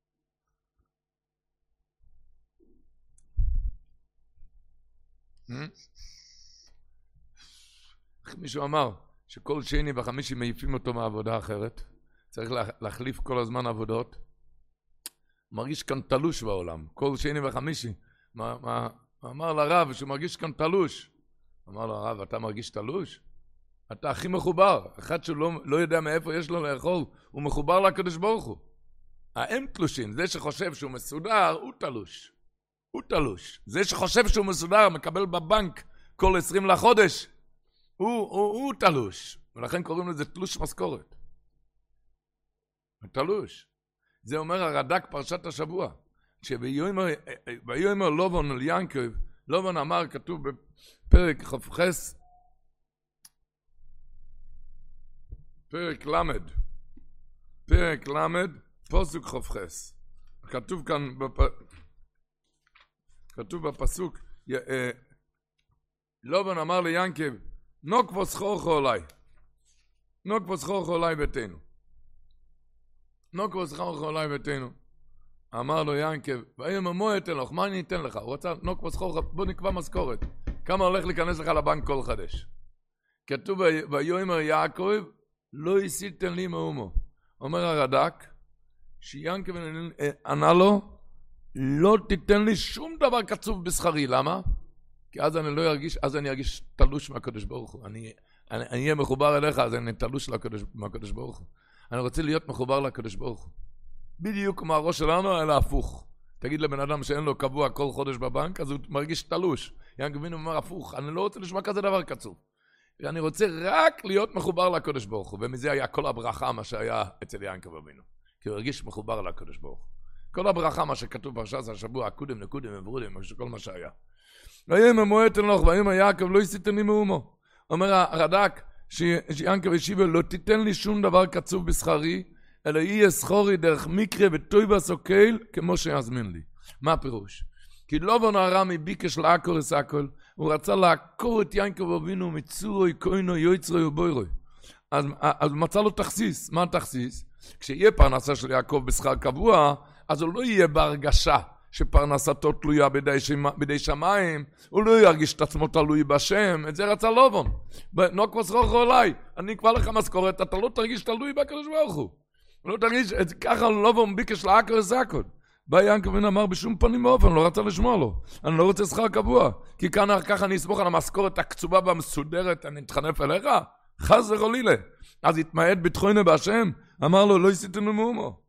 מישהו אמר שכל שני וחמישי מעיפים אותו מעבודה אחרת, צריך להחליף כל הזמן עבודות. מרגיש כאן תלוש בעולם, כל שני וחמישי. אמר לרב שהוא מרגיש כאן תלוש. אמר לו הרב, אתה מרגיש תלוש? אתה הכי מחובר. אחד שהוא לא יודע מאיפה יש לו לאכול, הוא מחובר לקדוש ברוך הוא. הם תלושים. זה שחושב שהוא מסודר, הוא תלוש. הוא תלוש. זה שחושב שהוא מסודר, מקבל בבנק כל 20 לחודש, הוא תלוש. ולכן קוראים לזה תלוש משכורת. תלוש. זה אומר הרד"ק פרשת השבוע. כשביומר לובון אל יעקב, לובון אמר, כתוב בפרק חופכס, פרק למד, פסוק חופכס. כתוב כאן, כתוב בפסוק, לובון אמר ליעקב, נוק וסחורכו עליי ביתנו. נוק וסחורכו עליי ביתנו. אמר לו יעקב, ויאמר מה אתן לך? מה אני אתן לך? הוא רצה נוק וסחורכו, בוא נקבע משכורת. כמה הולך להיכנס לך לבנק כל חדש? כתוב ויאמר יעקב, לא עשיתם לי מאומו. אומר הרד"ק, שיעקב ענה לו, לא תיתן לי שום דבר קצוב בשכרי. למה? כי אז אני לא ארגיש, אז אני ארגיש תלוש מהקדוש ברוך הוא. אני אהיה מחובר אליך, אז אני תלוש מהקדוש ברוך הוא. אני רוצה להיות מחובר לקדוש ברוך הוא. בדיוק כמו הראש שלנו, אלא הפוך. תגיד לבן אדם שאין לו קבוע כל חודש בבנק, אז הוא מרגיש תלוש. יעקב אבינו אומר הפוך, אני לא רוצה לשמוע כזה דבר קצוב. ואני רוצה רק להיות מחובר לקדוש ברוך הוא. ומזה היה כל הברכה, מה שהיה אצל יעקב אבינו. כי הוא הרגיש מחובר לקדוש ברוך הוא. כל הברכה, מה שכתוב פרשת השבוע, קודם נקודם וברודים, כל מה שהיה. ויאמר מה אתן לך, ויאמר יעקב לא עשיתם לי מאומו. אומר הרד"ק שיעקב השיב לו, לא תיתן לי שום דבר קצוב בשכרי, אלא יהיה שכורי דרך מקרה וטויבה סוקל כמו שיזמין לי. מה הפירוש? כי לובון הארמי ביקש לעקור את הכל, הוא רצה לעקור את יעקב אבינו מצורוי, כהנו, יוצרוי ובוירוי. אז מצא לו תכסיס. מה התכסיס? כשיהיה פרנסה של יעקב בשכר קבוע, אז הוא לא יהיה בהרגשה שפרנסתו תלויה בידי שמיים, הוא לא ירגיש את עצמו תלוי בשם, את זה רצה לובון. נוק וסחורכו עליי, אני אקבע לך משכורת, אתה לא תרגיש תלוי בקדוש ברוך הוא. לא תרגיש, ככה לובון ביקש לעקר את הכל. בא יעקב אבינו אמר בשום פנים ואופן, לא רצה לשמוע לו. אני לא רוצה שכר קבוע, כי ככה אני אסמוך על המשכורת הקצובה והמסודרת, אני אתחנף אליך, חס וחלילה. אז התמעט ביטחונו בהשם, אמר לו, לא עשיתם לי מאומו.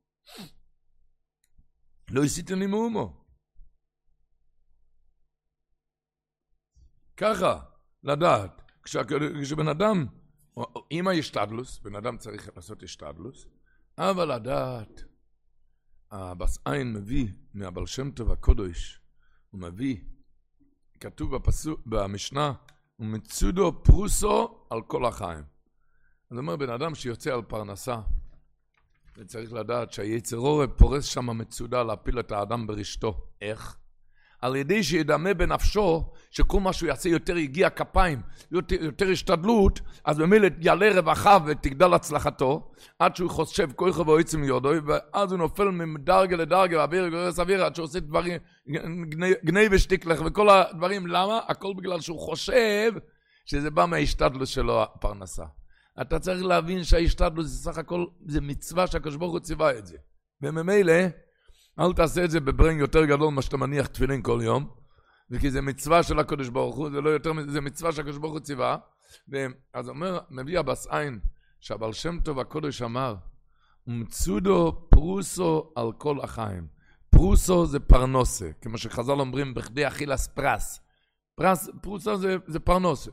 לא עשיתם לי מאומו. ככה, לדעת. כשבן אדם, עם ההשתדלוס, בן אדם צריך לעשות השתדלוס, אבל לדעת, הבס עין מביא מהבעל שם טוב הקודש, הוא מביא, כתוב במשנה, הוא מצודו פרוסו על כל החיים. זאת אומרת, בן אדם שיוצא על פרנסה, וצריך לדעת שהיצר אור פורס שם מצודה להפיל את האדם ברשתו. איך? על ידי שידמה בנפשו שכל מה שהוא יעשה יותר יגיע כפיים, יותר השתדלות, אז במילא יעלה רווחה ותגדל הצלחתו, עד שהוא חושב כוחו ויוצא מיודו, ואז הוא נופל מדרגה לדרגה, ואוויר גורס אוויר, עד שהוא עושה דברים, גני ושתיקלך וכל הדברים. למה? הכל בגלל שהוא חושב שזה בא מההשתדלות שלו הפרנסה. אתה צריך להבין שההשתדלות זה סך הכל, זה מצווה שהקדוש ברוך הוא ציווה את זה. וממילא, אל תעשה את זה בברנג יותר גדול מה שאתה מניח תפילין כל יום, וכי זה מצווה של הקדוש ברוך הוא, זה לא יותר, זה מצווה שהקדוש ברוך הוא ציווה. אז אומר, מביא הבס עין, שהבעל שם טוב הקודש אמר, ומצודו פרוסו על כל החיים. פרוסו זה פרנוסה, כמו שחז"ל אומרים, בכדי אכילס פרס. פרוסו זה פרנוסה.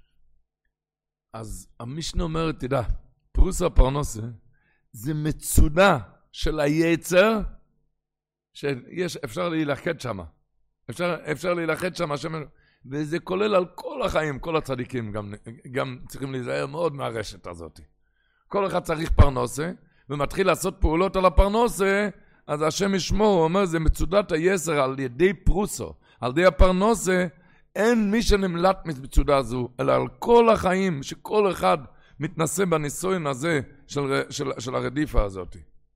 אז המשנה אומרת, תדע, פרוסו פרנוסה, זה מצודה של היצר, אפשר להילחד שם. אפשר להילחד שם, וזה כולל על כל החיים, כל הצדיקים, גם צריכים להיזהר מאוד מהרשת הזאת. כל אחד צריך פרנוסה, ומתחיל לעשות פעולות על הפרנוסה, אז השם ישמור, הוא אומר, זה מצודת היצר על ידי פרוסו, על ידי הפרנוסה, אין מי שנמלט מצודה זו, אלא על כל החיים, שכל אחד מתנסה בניסוין הזה של הרדיפה הזאת.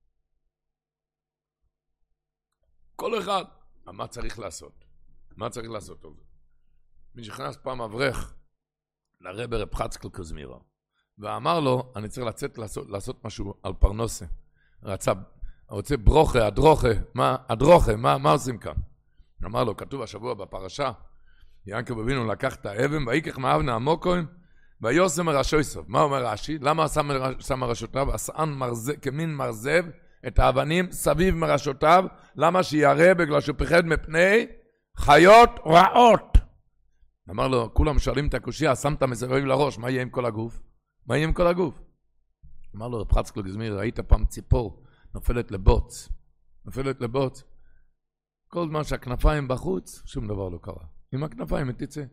כל אחד, מה צריך לעשות? מה צריך לעשות על זה? מי שנכנס פעם אברך לרב רב חצקל קוזמירו, ואמר לו, אני צריך לצאת לעשות משהו על פרנוסה. רוצה ברוכה, הדרוכה, מה עושים כאן? אמר לו, כתוב השבוע בפרשה, יעקב אבינו לקח את האבן, ויקח מאבנה עמוקוין, ויוסם מראשויסוב. מה אומר רש"י? למה שם מראשותיו? עשן כמין מרזב, את האבנים סביב מראשותיו, למה שירא? בגלל שהוא פחד מפני חיות רעות. אמר לו, כולם שואלים את הקושיה, שמת מסביב לראש, מה יהיה עם כל הגוף? מה יהיה עם כל הגוף? אמר לו, רב חצקל גזמיר, ראית פעם ציפור, נופלת לבוץ. כל זמן שהכנפיים בחוץ, שום דבר לא קרה. עם הכנפיים היא תצא.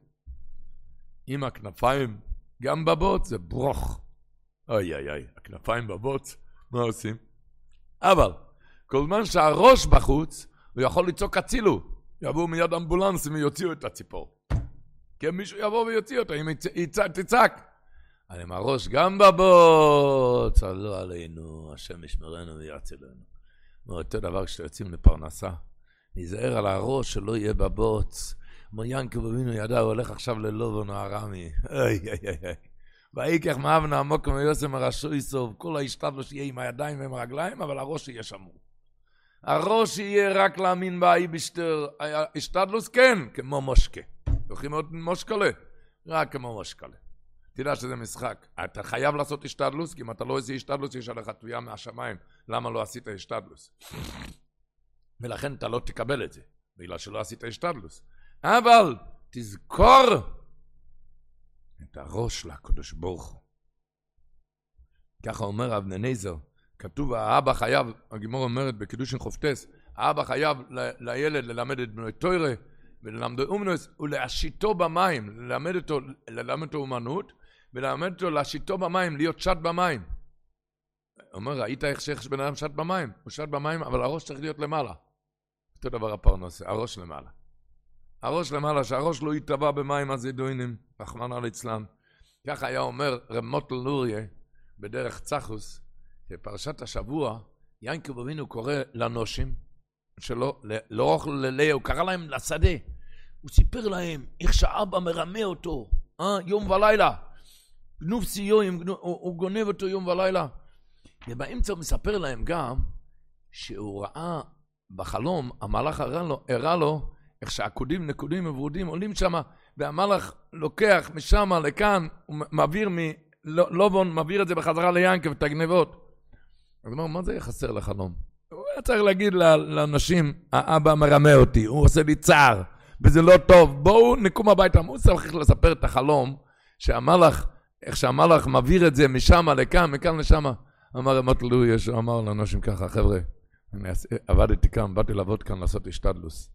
עם הכנפיים, גם בבוץ, זה ברוך. אוי, הכנפיים בבוץ, מה עושים? אבל, כל זמן שהראש בחוץ, הוא יכול לצעוק הצילו. יבואו מיד אמבולנסים ויוציאו את הציפור. כי מישהו יבוא ויוציא אותה, אם תצעק. אבל עם הראש גם בבוץ, לא עלינו, השם ישמרנו ויצילנו. אותו דבר כשאתם יוצאים לפרנסה, נזהר על הראש שלא יהיה בבוץ. כמו יעקב אבינו ידע, הוא הולך עכשיו ללובן הארמי. ויקח מאבן עמוק ויוסם מראשויסוב, כל ההשתדלות שיהיה עם הידיים ועם הרגליים, אבל הראש יהיה שמור. הראש יהיה רק להאמין באי בשטר, השתדלות כן, כמו מושקה. הולכים עוד מושקלה, רק כמו מושקלה. תדע שזה משחק. אתה חייב לעשות השתדלות, כי אם אתה לא עושה השתדלות, יש עליך תביעה מהשמיים. למה לא עשית השתדלות? ולכן אתה לא תקבל את זה, בגלל שלא עשית השתדלות. אבל תזכור את הראש לקדוש ברוך הוא. ככה אומר אבני נזר, כתוב האבא חייב, הגמרא אומרת בקידושין חופטס, האבא חייב לילד ללמד את בנו תורה, וללמדו אומנוס, ולהשיתו במים, ללמד אותו אומנות, וללמד אותו להשיתו במים, להיות שט במים. אומר, ראית איך בן אדם שט במים? הוא שט במים, אבל הראש צריך להיות למעלה. אותו דבר הפרנוסה, הראש למעלה. הראש למעלה, שהראש לא יטבע במים הזידוינים, רחמנא ליצלן. ככה היה אומר רב מוטל נוריה, בדרך צחוס, בפרשת השבוע, יעקב אבינו קורא לנושים שלו, לא אוכל ללאה, הוא קרא להם לשדה. הוא סיפר להם איך שאבא מרמה אותו, יום ולילה. גנוב ציון, הוא גונב אותו יום ולילה. ובאמצע הוא מספר להם גם, שהוא ראה בחלום, המלאך הראה לו, איך שהעקודים, נקודים וברודים עולים שם, והמלאך לוקח משם לכאן, הוא מעביר מלובון, מעביר את זה בחזרה ליעקב, את הגנבות. אז אומר, מה זה יחסר לחלום? הוא היה צריך להגיד לאנשים, האבא מרמה אותי, הוא עושה לי צער. וזה לא טוב, בואו נקום הביתה. מוסר צריך לספר את החלום, שהמלאך, איך שהמלאך מעביר את זה משם לכאן, מכאן לשם. אמר רמת לוי, אמר לאנשים ככה, חבר'ה, אני עבדתי כאן, באתי לעבוד כאן לעשות השתדלוס.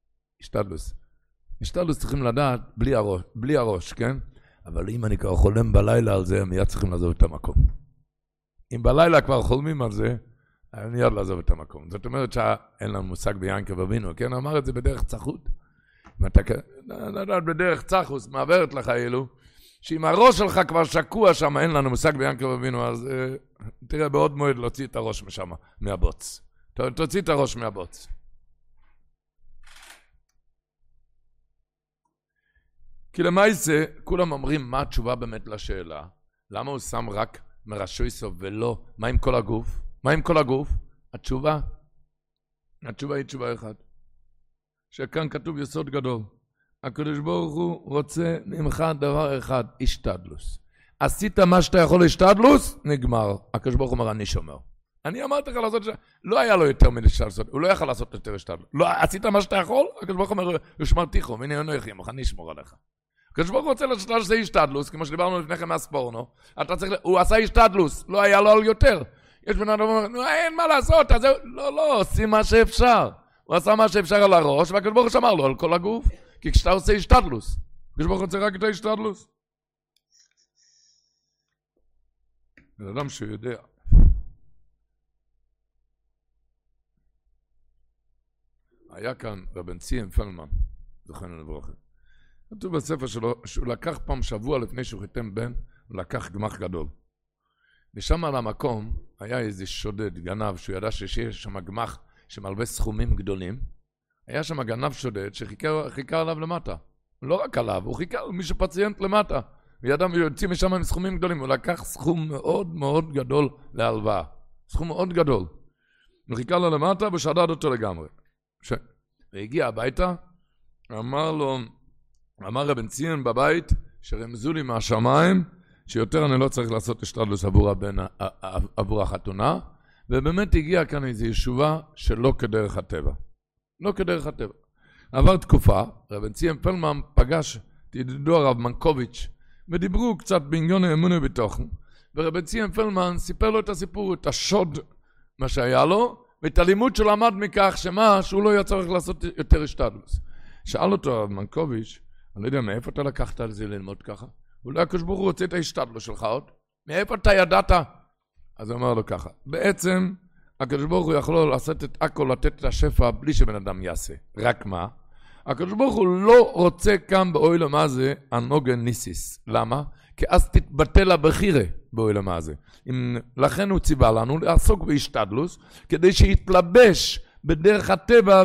השתדלוס צריכים לדעת בלי הראש, כן? אבל אם אני כבר חולם בלילה על זה, מיד צריכים לעזוב את המקום. אם בלילה כבר חולמים על זה, מיד לעזוב את המקום. זאת אומרת שאין לנו מושג ביענקב אבינו, כן? אמר את זה בדרך צחות. אם אתה לדעת בדרך צחוס, מעברת לך אלו, שאם הראש שלך כבר שקוע שם, אין לנו מושג ביענקב אבינו, אז תראה בעוד מועד להוציא את הראש משם, מהבוץ. תוציא את הראש מהבוץ. כי למעשה, כולם אומרים מה התשובה באמת לשאלה. למה הוא שם רק מראשי סוף ולא? מה עם כל הגוף? מה עם כל הגוף? התשובה היא תשובה אחת. שכאן כתוב יסוד גדול. הקדוש ברוך הוא רוצה ממך דבר אחד, השתדלוס. עשית מה שאתה יכול להשתדלוס, נגמר. הקדוש ברוך הוא אומר, אני שומר. אני אמרתי לך לעשות, לא היה לו יותר מלשתדלוס, הוא לא יכול לעשות יותר השתדלוס. לא, עשית מה שאתה יכול, הקדוש ברוך הוא אומר, ישמרתיך, והנה אנוכי עמך, אני אשמור עליך. הקדוש ברוך הוא רוצה לעשות השתדלוס, כמו שדיברנו לפני כן מהספורנו, הוא עשה השתדלוס, לא היה לו יותר. יש בן אדם אומר, אין מה לעשות, אז לא, עושים מה שאפשר. הוא עשה מה שאפשר על הראש, והקדוש ברוך הוא שמר לו על כל הגוף, כי כשאתה עושה השתדלוס, הקדוש ברוך הוא רוצה רק את ההשתדלוס. בן אדם שיודע. היה כאן רבן ציון פלמן, זכרנו לברכה. כתוב בספר שלו, שהוא לקח פעם שבוע לפני שהוא חיתם בן, הוא לקח גמח גדול. ושם על המקום היה איזה שודד, גנב, שהוא ידע שיש שם גמח שמלווה סכומים גדולים. היה שם גנב שודד שחיכה עליו למטה. לא רק עליו, הוא חיכה על מישהו פציינט למטה. וידע ויוצאים משם עם סכומים גדולים. הוא לקח סכום מאוד מאוד גדול להלוואה. סכום מאוד גדול. הוא חיכה לו למטה ושדד אותו לגמרי. והגיע הביתה, אמר רבן ציון בבית, שרמזו לי מהשמיים, שיותר אני לא צריך לעשות השתדלוס עבור החתונה, ובאמת הגיעה כאן איזו ישובה שלא כדרך הטבע. לא כדרך הטבע. עבר תקופה, רבן ציון פלמן פגש תידדו הרב מנקוביץ', ודיברו קצת בעניין האמונה בתוכן, ורבן ציון פלמן סיפר לו את הסיפור, את השוד, מה שהיה לו, ואת הלימוד שלו עמד מכך שהוא לא היה צריך לעשות יותר השתדלוס. שאל אותו הרב מנקוביץ', אני לא יודע מאיפה אתה לקחת על זה ללמוד ככה? אולי הקדוש ברוך הוא רוצה את ההשתדלוס שלך עוד? מאיפה אתה ידעת? אז הוא אמר לו ככה, בעצם הקדוש ברוך הוא יכול לעשות את הכל, לתת את השפע בלי שבן אדם יעשה. רק מה? הקדוש ברוך הוא לא רוצה כאן באוילם הזה הנוגן ניסיס. למה? כי אז תתבטל הבחירה באוילם הזה. לכן הוא ציווה לנו לעסוק בהשתדלוס, כדי שיתלבש בדרך הטבע,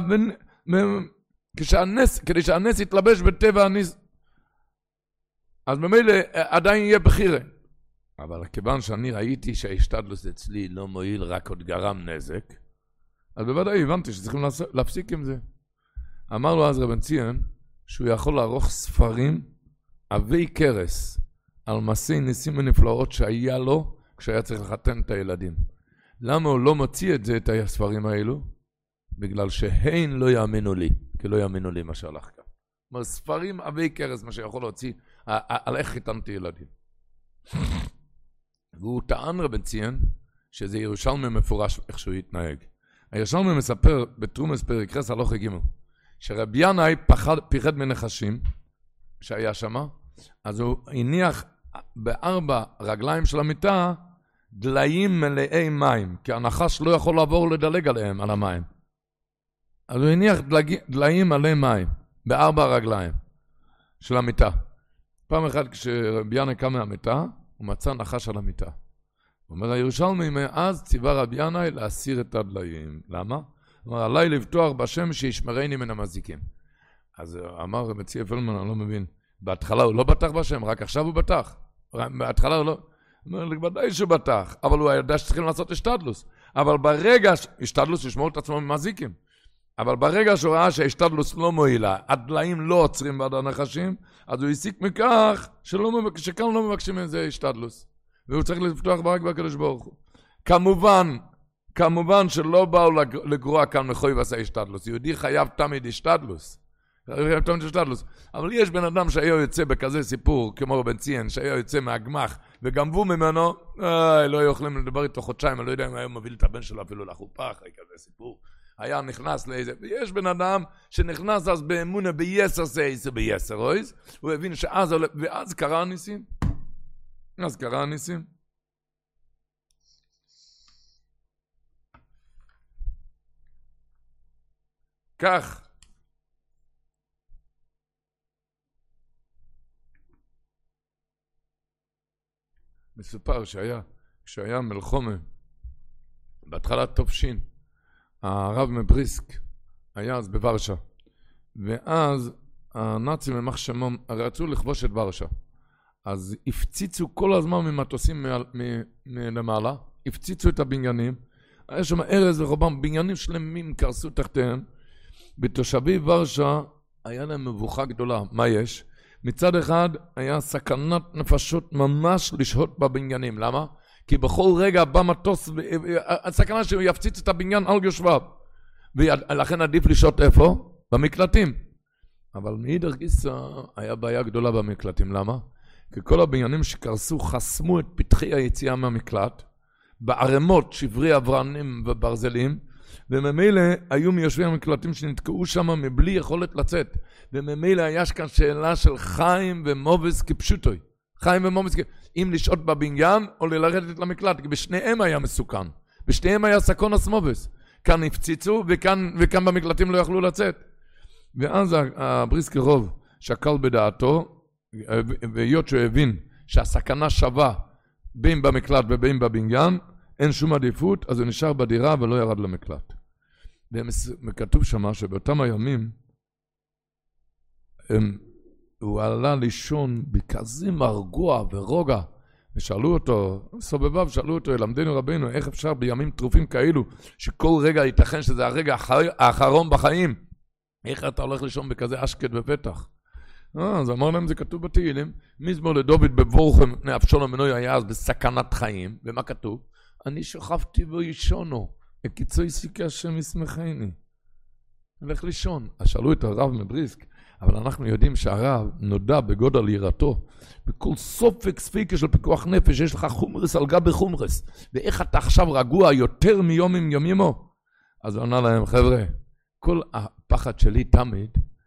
כדי שהנס יתלבש בטבע הניס. אז ממילא עדיין יהיה בחירה. אבל כיוון שאני ראיתי שההשתדלוס אצלי לא מועיל, רק עוד גרם נזק, אז בוודאי הבנתי שצריכים להפסיק עם זה. אמר לו אז רבן ציון, שהוא יכול לערוך ספרים עבי קרס, על מעשי ניסים ונפלאות שהיה לו, כשהיה צריך לחתן את הילדים. למה הוא לא מוציא את זה, את הספרים האלו? בגלל שהן לא יאמינו לי, כי לא יאמינו לי מה שהלך כאן. זאת אומרת, ספרים עבי קרס, מה שיכול להוציא, על איך חיתנתי ילדים. והוא טען רבן ציון, שזה ירושלמי מפורש איך שהוא יתנהג. הירושלמי מספר בתרומס פרק חס הלוך הגימל, שרבי ינאי פיחד מנחשים שהיה שם, אז הוא הניח בארבע רגליים של המיטה דליים מלאי מים, כי הנחש לא יכול לעבור לדלג עליהם, על המים. אז הוא הניח דליים מלאי מים בארבע רגליים של המיטה. פעם אחת כשרבי ינאי קם מהמיטה, הוא מצא נחש על המיטה. הוא אומר, הירושלמי מאז ציווה רבי ינאי להסיר את הדליים. למה? הוא אומר, עליי לבטוח בשם שישמרני מן המזיקים. אז אמר רבי ציון פלמן, אני לא מבין, בהתחלה הוא לא בטח בשם, רק עכשיו הוא בטח. בהתחלה הוא לא... הוא אומר, בוודאי שהוא בטח, אבל הוא ידע שצריכים לעשות השתדלוס. אבל ברגע, השתדלוס ישמור את עצמו ממזיקים. אבל ברגע שהוא ראה שההשתדלוס לא מועילה, הדליים לא עוצרים בעד הנחשים, אז הוא הסיק מכך שכאן לא מבקשים איזה השתדלוס. והוא צריך לפתוח רק בקדוש ברוך הוא. כמובן שלא באו לגרוע כאן מחוי ועשה השתדלוס. יהודי חייב תמיד השתדלוס. אבל יש בן אדם שהיה יוצא בכזה סיפור, כמו רבן ציין, שהיה יוצא מהגמח, וגנבו ממנו, לא יכולים לדבר איתו חודשיים, אני לא יודע אם היה מביא את הבן שלו אפילו לחופה, אחרי כזה סיפור. היה נכנס לאיזה, ויש בן אדם שנכנס אז באמונה ביסר סייסר ביסר רויז, הוא הבין שאז, ואז קרה הניסים. אז קרה הניסים. כך, מסופר כשהיה מלחומה, בהתחלת תופשין, הרב מבריסק היה אז בוורשה, ואז הנאצים ממח שמם רצו לכבוש את ורשה, אז הפציצו כל הזמן ממטוסים מלמעלה, הפציצו את הבניינים, היה שם ארז וחורבן, בניינים שלמים קרסו תחתיהם, בתושבי ורשה היה להם מבוכה גדולה. מה יש? מצד אחד היה סכנת נפשות ממש לשהות בבניינים. למה? כי בכל רגע בא מטוס, הסכנה שהוא יפציץ את הבניין על יושביו. ולכן עדיף לשהות איפה? במקלטים. אבל מאידך גיסא היה בעיה גדולה במקלטים. למה? כי כל הבניינים שקרסו חסמו את פתחי היציאה מהמקלט, בערמות שברי אברנים וברזלים, וממילא היו מיושבי המקלטים שנתקעו שם מבלי יכולת לצאת. וממילא היה כאן שאלה של חיים ומובס כפשוטוי. חיים ומובס אם לשעות בבניין או ללרדת למקלט, כי בשניהם היה מסוכן. בשניהם היה סכונס מובס. כאן הפציצו וכאן במקלטים לא יכלו לצאת. ואז הבריסקי רוב שקל בדעתו, והיות שהוא הבין שהסכנה שווה בין במקלט ובין בבניין, אין שום עדיפות, אז הוא נשאר בדירה ולא ירד למקלט. וכתוב שמה שבאותם הימים, הוא עלה לישון בכזה מרגוע ורוגע, ושאלו אותו, סובביו שאלו אותו, למדנו רבינו, איך אפשר בימים טרופים כאלו, שכל רגע ייתכן שזה הרגע האחרון בחיים, איך אתה הולך לישון בכזה אשקט בפתח? אז אמר להם, זה כתוב בתהילים, מזמור לדוד בבורכם, מפני אבשלום בנו היה אז בסכנת חיים, ומה כתוב? אני שכבתי בו ישונו, וקיצוי סיכי השם ישמחני. הולך לישון. אז שאלו את הרב מבריסק, אבל אנחנו יודעים שהרב נודע בגודל יראתו, בכל סופק ספיקה של פיקוח נפש, יש לך חומרס על גבי חומרס, ואיך אתה עכשיו רגוע יותר מיום עם יומימו? אז הוא ענה להם, חבר'ה, כל הפחד שלי תמיד,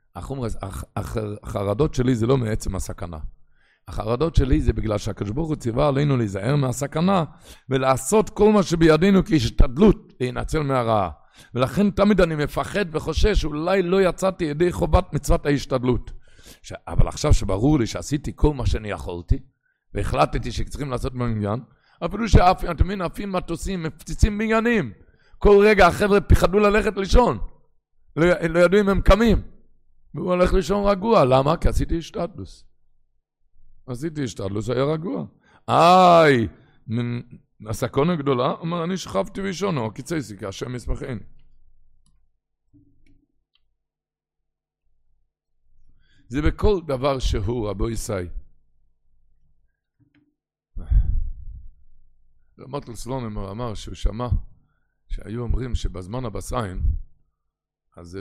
החרדות שלי זה לא מעצם הסכנה. החרדות שלי זה בגלל שהקדוש ברוך הוא ציווה עלינו להיזהר מהסכנה, ולעשות כל מה שבידינו כהשתדלות להינצל מהרעה. ולכן תמיד אני מפחד וחושש שאולי לא יצאתי ידי חובת מצוות ההשתדלות. אבל עכשיו שברור לי שעשיתי כל מה שאני יכולתי, והחלטתי שצריכים לעשות בניין, אפילו אתם מבינים, עפים מטוסים, מפציצים בניינים. כל רגע החבר'ה פחדו ללכת לישון. לא ידעו אם הם קמים. והוא הולך לישון רגוע. למה? כי עשיתי השתדלוס. היה רגוע. הסכונה הגדולה, אומר, אני שכבתי וישונו, קיצי סיכה, השם ישמחני. זה בכל דבר שהוא, רבו ישי. רמטל סלונים אמר שהוא שמע, שהיו אומרים שבזמן הבסיין, אז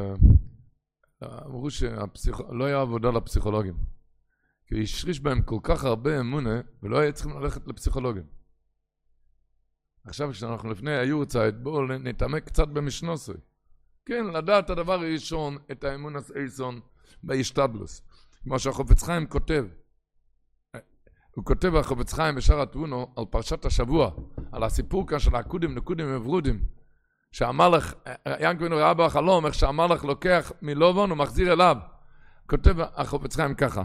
אמרו שלא היה עבודה לפסיכולוגים. כי הוא השריש בהם כל כך הרבה אמונה, ולא היה צריכים ללכת לפסיכולוגים. עכשיו כשאנחנו לפני היורצייט, בואו נתעמק קצת במשנוסוי. כן, לדעת הדבר הראשון, את האמונס אייסון בהשתדלוס. כמו שהחופץ חיים כותב. הוא כותב החופץ חיים בשער התבונו על פרשת השבוע, על הסיפור כאן של הקודים, נקודים וברודים, שהמלך, ינקווין ראה בחלום, איך שהמלך לוקח מלובון ומחזיר אליו. כותב החופץ חיים ככה.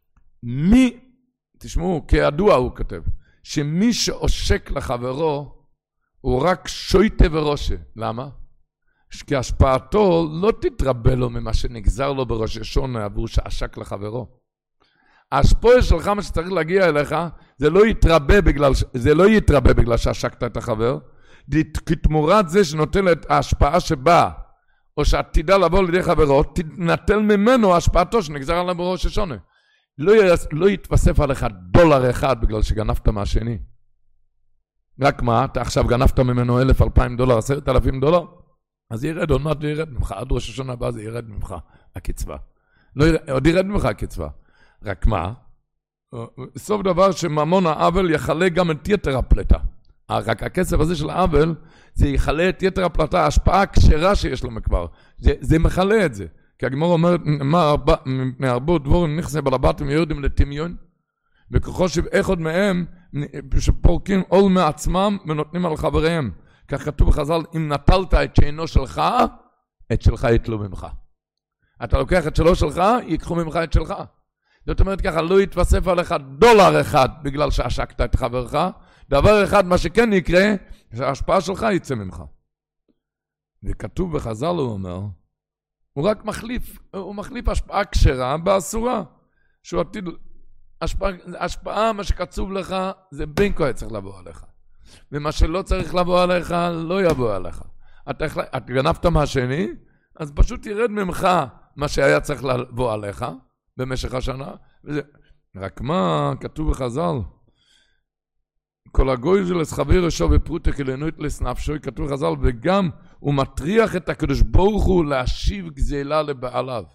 תשמעו, כידוע הוא כותב, שמי שעושק לחברו, הוא רק שויטה וראשה. למה? כי השפעתו לא תתרבה לו ממה שנגזר לו בראש השונה עבור שעשק לחברו. ההשפעה שלך, מה שצריך להגיע אליך, זה לא יתרבה בגלל שעשקת את החבר, כתמורת זה שנוטל את ההשפעה שבאה, או שעתידה לבוא לידי חברו, תנטל ממנו השפעתו שנגזר עליו בראש השונה. לא יתווסף עליך דולר אחד בגלל שגנבת מהשני. רק מה, אתה עכשיו גנבת ממנו 1,000, 2,000 דולר, 10,000 דולר, אז ירד, עוד מעט ירד ממך, עד ראש השונה הבא זה ירד ממך. הקצבה. עוד ירד ממך הקצבה. רק מה? סוף דבר שממון העוול יחלה גם את יתר הפלטה. רק הכסף הזה של העוול, זה יחלה את יתר הפלטה, ההשפעה הכשרה שיש לו כבר. זה מחלה את זה. כי הגמרא אומרת, מהרבות דבורים נכסה בלבטים יורדים לטמיון, וככל שאחד מהם שפורקים עול מעצמם ונותנים על חבריהם. כך כתוב בחז"ל, אם נטלת את שאינו שלך, את שלך יטלו ממך. אתה לוקח את שלו שלך, ייקחו ממך את שלך. זאת אומרת ככה, לא יתווסף עליך דולר אחד בגלל שעשקת את חברך, דבר אחד מה שכן יקרה, שההשפעה שלך יצא ממך. וכתוב בחז"ל, הוא אומר, הוא רק מחליף השפעה כשרה באסורה, שהוא עתיד, השפעה, מה שקצוב לך, זה בין כה צריך לבוא עליך. ומה שלא צריך לבוא עליך, לא יבוא עליך. אתה גנבת מהשני, אז פשוט ירד ממך מה שהיה צריך לבוא עליך, במשך השנה. רק מה כתוב בחז"ל? כל הגוי של הסחביר ראשו ופרוטה כלנוית לסנפשוי, כתוב בחז"ל, וגם הוא מטריח את הקדוש ברוך הוא להשיב גזלה לבעליו.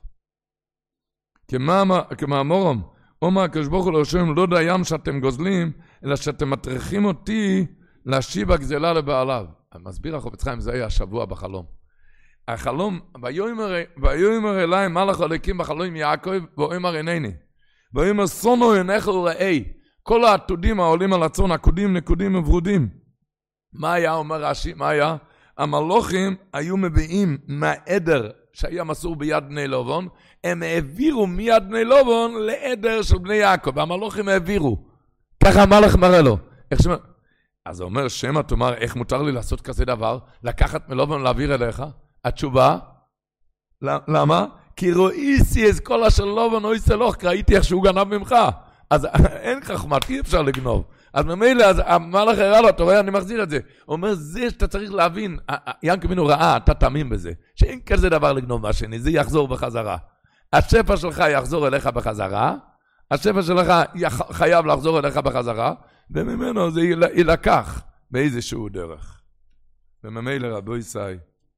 כמאמורם, אומר הקדוש ברוך הוא לראשם, לא דיים שאתם גוזלים, אלא שאתם מטריחים אותי להשיב הגזלה לבעליו. מסביר החפץ חיים, זה היה השבוע בחלום. החלום, ויאמר אליי מלאך אלוקים בחלום יעקב, ואומר הנני. ואומר שונו עיניך וראי, כל העתודים העולים על הצאן, עקודים, נקודים וברודים. מה היה, אומר רש"י, מה היה? המלוכים היו מביאים מהעדר שהיה מסור ביד בני לובון, הם העבירו מיד בני לובון לעדר של בני יעקב, והמלוכים העבירו. ככה המלאך מראה לו. אז הוא אומר, שמה תאמר, איך מותר לי לעשות כזה דבר? לקחת מלובון להעביר אליך? התשובה, למה? כי רואיסי את כל אשר לובון אוי סלוח, כי ראיתי איך שהוא גנב ממך. אז אין חכמת, אי אפשר לגנוב. אז ממילא, אז המלאך הראה לו, אתה רואה, אני מחזיר את זה. הוא אומר, זה שאתה צריך להבין, ינקה מינו ראה, אתה תאמין בזה, שאין כזה דבר לגנוב מהשני, זה יחזור בחזרה. השפע שלך יחזור אליך בחזרה, השפע שלך חייב לחזור אליך בחזרה, וממנו זה ילקח באיזשהו דרך. וממילא רבו ישי,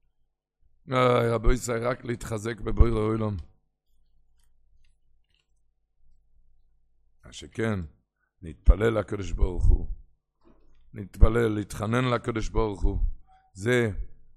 רק להתחזק בבורא עולם. מה שכן, להתפלל לקדוש ברוך הוא. להתפלל, להתחנן לקדוש ברוך הוא. זה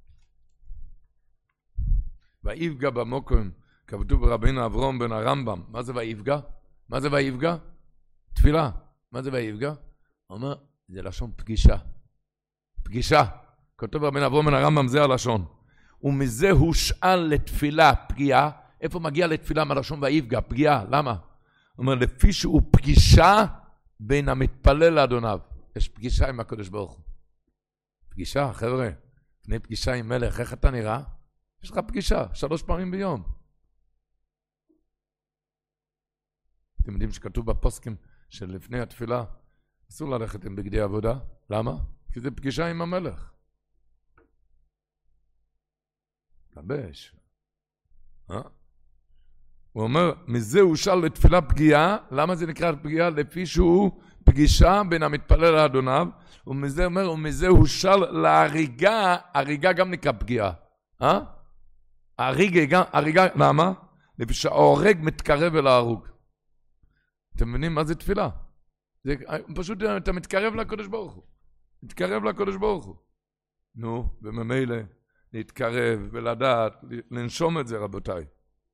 ויפגע במוקם, כתוב ברבינו אברהם בן הרמב"ם. מה זה ויפגע? מה זה ויפגע? תפילה. מה זה ויפגע? הוא אומר, זה לשון פגישה. פגישה. כתוב ברבינו אברהם בן הרמב"ם, זה הלשון. ומזה הוא שאל לתפילה פגיעה. איפה מגיע לתפילה מהלשון ויפגע? פגיעה. למה? הוא אומר, לפי שהוא פגישה בין המתפלל לאדוניו. יש פגישה עם הקדוש ברוך הוא. פגישה, חבר'ה. לפני פגישה עם מלך, איך אתה נראה? יש לך פגישה, 3 פעמים ביום. אתם יודעים שכתוב בפוסקים שלפני התפילה, אסור ללכת עם בגדי עבודה. למה? כי זה פגישה עם המלך. לבש. הוא אומר, מזה הוא שאל לתפילה פגיעה. למה זה נקרא פגיעה? לפי שהוא פגישה בין המתפלל לאדוניו. ומזה אומר, ומזה הוא שאל להריגה. הריגה גם נקרא פגיעה. הריגה, למה? לפי שההורג מתקרב אל ההרוג. אתם מבינים מה זה תפילה? זה פשוט אתה מתקרב לקדוש ברוך הוא. מתקרב לקדוש ברוך הוא. נו, וממילא להתקרב ולדעת, לנשום את זה רבותיי.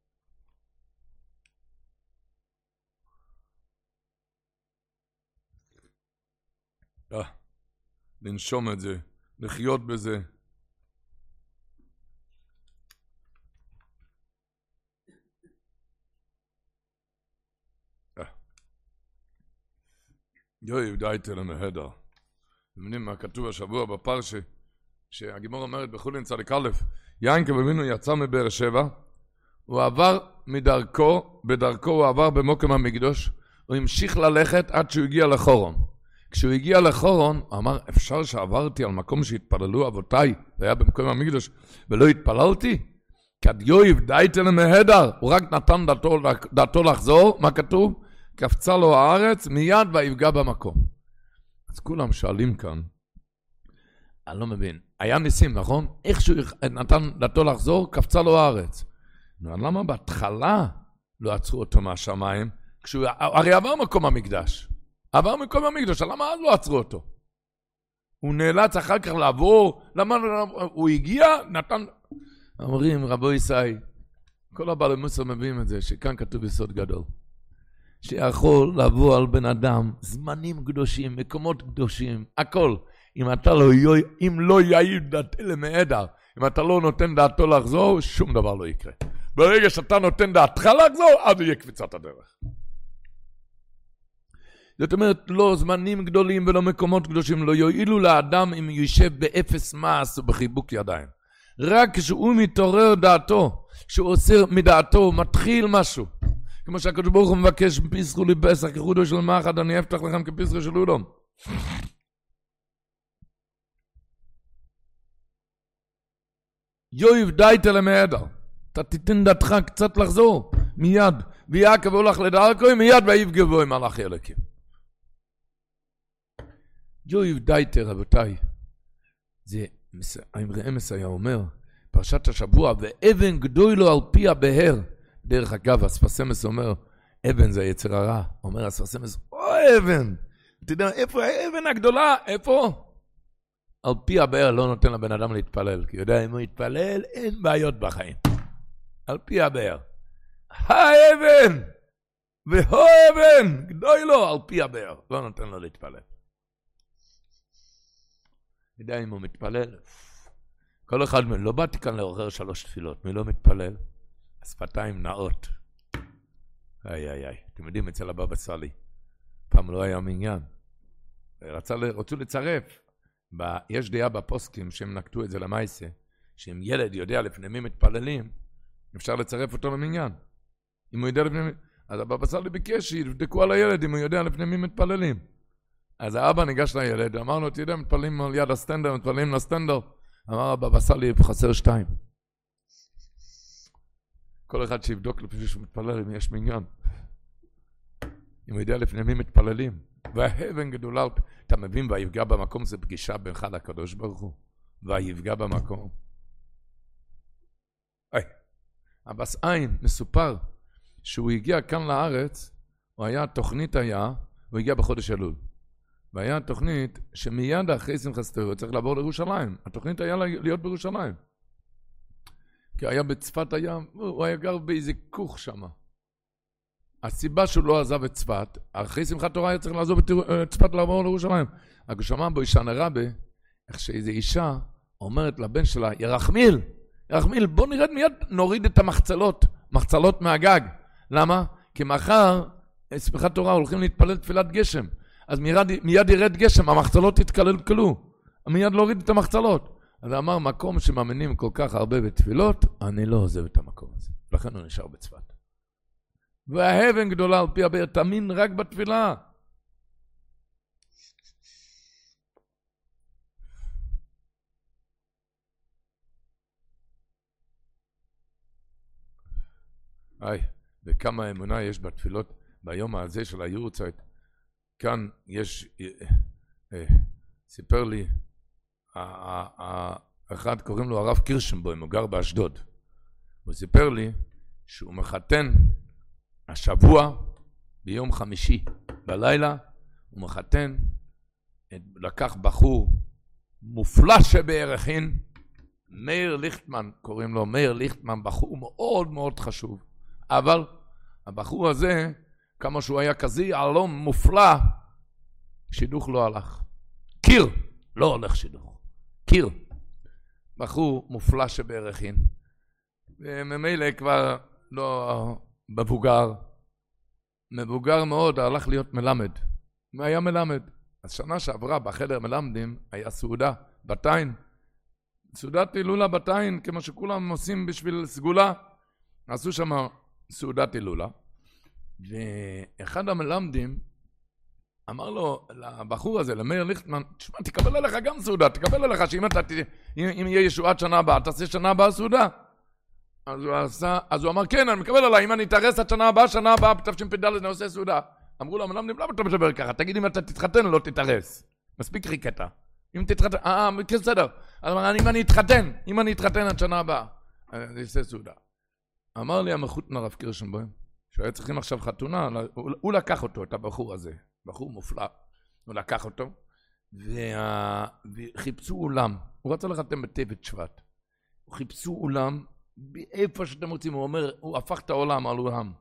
לנשום את זה, לחיות בזה. יואי, דייתא למהדר. אתם יודעים מה כתוב השבוע בפרשה, שהגימור אומרת בחולין צדיק א', יעקב אבינו יצא מבאר שבע, הוא עבר בדרכו הוא עבר במוקם המקדוש, הוא המשיך ללכת עד שהוא הגיע לחורון. כשהוא הגיע לחורון, הוא אמר, אפשר שעברתי על מקום שהתפללו אבותיי, זה היה במקום המקדוש, ולא התפללתי? כדיוב דייתא למהדר, הוא רק נתן דעתו לחזור, מה כתוב? קפצה לו הארץ, מיד ויפגע במקום. אז כולם שואלים כאן, אני לא מבין, היה ניסים, נכון? איך שהוא נתן דעתו לחזור, קפצה לו הארץ. למה בהתחלה לא עצרו אותו מהשמיים? כשהוא הרי עבר מקום המקדש. למה אז לא עצרו אותו? הוא נאלץ אחר כך לעבור, למה הוא הגיע, נתן... אומרים, רבו ישי, כל הבעלי מוסר מביאים את זה, שכאן כתוב יסוד גדול. שיכול לבוא על בן אדם, זמנים קדושים, מקומות קדושים, הכל. אם לא יעיד דעתו למעדר, אם אתה לא נותן דעתו לחזור, שום דבר לא יקרה. ברגע שאתה נותן דעתך לחזור, אז יהיה קפיצת הדרך. זאת אומרת, לא זמנים גדולים ולא מקומות קדושים, לא יועילו לאדם אם יושב באפס מעש ובחיבוק ידיים. רק כשהוא מתעורר דעתו, שהוא עושה מדעתו, מתחיל משהו. כמו שהקדוש ברוך הוא מבקש, פיסחו לי פסח כחודו של מחד, אני אפתח לכם כפיסחו של אודום. יואיב דייטה למעדר. אתה תיתן דעתך קצת לחזור, מיד. ויעקב הולך לדרכו, מיד ויפגעו עם מלאכי אלוקים. יואיב דייטה, רבותיי. זה, אמס היה אומר, פרשת השבוע, ואבן גדוי לו על פי הבהר. דרך אגב, הספסמס אומר, אבן זה יצר הרע. אומר הספסמס, אבן. אתה יודע, איפה האבן הגדולה? איפה? על פי הבהר לא נותן לבן אדם להתפלל, כי יודע, אם הוא יתפלל, אין בעיות בחיים. על פי הבהר. האבן! והאבן! גדוי לו על פי הבהר. לא נותן לו להתפלל. יודע, אם הוא מתפלל, כל אחד מהם, לא באתי כאן לעורר 3 תפילות, מי לא מתפלל? השפתיים נאות. איי. אתם יודעים, אצל הבבא סאלי, פעם לא היה מניין. רצו לצרף. יש דעה בפוסקים שהם נקטו את זה למעשה, שאם ילד יודע לפני מי מתפללים, אפשר לצרף אותו למניין. אם הוא יודע לפני מי... אז הבבא סאלי ביקש שיבדקו על הילד אם הוא יודע לפני מי מתפללים. אז האבא ניגש לילד, אמר לו, תדע, מתפללים על יד הסטנדר, מתפללים לסטנדר. אמר הבבא סאלי, חסר 2. כל אחד שיבדוק לפני שהוא מתפלל, אם יש מניין. אם הוא יודע לפני מי מתפללים. והאבן גדולה, אתה מבין, ויפגע במקום, זה פגישה בינך לקדוש ברוך הוא. ויפגע במקום. הבס עין מסופר, שהוא הגיע כאן לארץ, הוא הגיע בחודש אלול. והיה תוכנית שמיד אחרי שמחת תורה צריך לעבור לירושלים. התוכנית היה להיות בירושלים. כי היה בצפת הוא היה גר באיזה כוך שם. הסיבה שהוא לא עזב את צפת, אחרי שמחת תורה היה צריך לעזוב את צפת לעבור לירושלים. רק הוא שמע בו אישה נרבה, איך שאיזו אישה אומרת לבן שלה, ירחמיל, בוא נרד מיד, נוריד את מחצלות מהגג. למה? כי מחר, שמחת תורה, הולכים להתפלל תפילת גשם. אז מיד ירד גשם, המחצלות יתקלקלו. מיד להוריד את המחצלות. אז אמר, מקום שמאמינים כל כך הרבה בתפילות, אני לא עוזב את המקום הזה. לכן הוא נשאר בצפת. והאבן גדולה על פי הבאר, תאמין רק בתפילה. וכמה אמונה יש בתפילות ביום הזה של היורצייט. כאן יש, סיפר לי, אחד קוראים לו הרב קירשנבוים, הוא גר באשדוד. הוא סיפר לי שהוא מחתן השבוע ביום חמישי בלילה, הוא מחתן, לקח בחור מופלא שבערכין, מאיר ליכטמן, קוראים לו מאיר ליכטמן, בחור מאוד מאוד חשוב. אבל הבחור הזה, כמה שהוא היה כזה יעלום מופלא, שידוך לא הלך. קיר, לא הולך שידוך. קיר. בחור מופלא שבערכין. וממילא כבר לא מבוגר מאוד, הלך להיות מלמד. הוא היה מלמד. אז שנה שעברה בחדר מלמדים היה סעודה, בתיים. סעודת הילולה בתיים, כמו שכולם עושים בשביל סגולה. עשו שם סעודת הילולה. ואחד המלמדים אמר לו, לבחור הזה, למאיר ליכטמן, תשמע, תקבל עליך גם סעודה, תקבל עליך שאם אם יהיה ישועת שנה הבאה, תעשה שנה הבאה סעודה. אז הוא אמר, כן, אני מקבל עליי, אם אני אתארס עד שנה הבאה, בתשפ"ד אני עושה סעודה. אמרו לו, המלמדים, למה אתה מדבר ככה? תגיד אם אתה תתחתן או לא תתארס. מספיק חיכת. אם תתחתן, בסדר. אז אם אני אתחתן עד שנה הבאה, אני אעשה סעודה. אמר לי המחותן הרב קירשנבוים, שהיה צריכים עכשיו חתונה, הוא לקח אותו, את הבחור הזה, בחור מופלא, הוא לקח אותו, וחיפשו אולם, הוא רצה לחתם בטבת שבט, חיפשו אולם, איפה שאתם רוצים, הוא אומר, הוא הפך את העולם על אולם,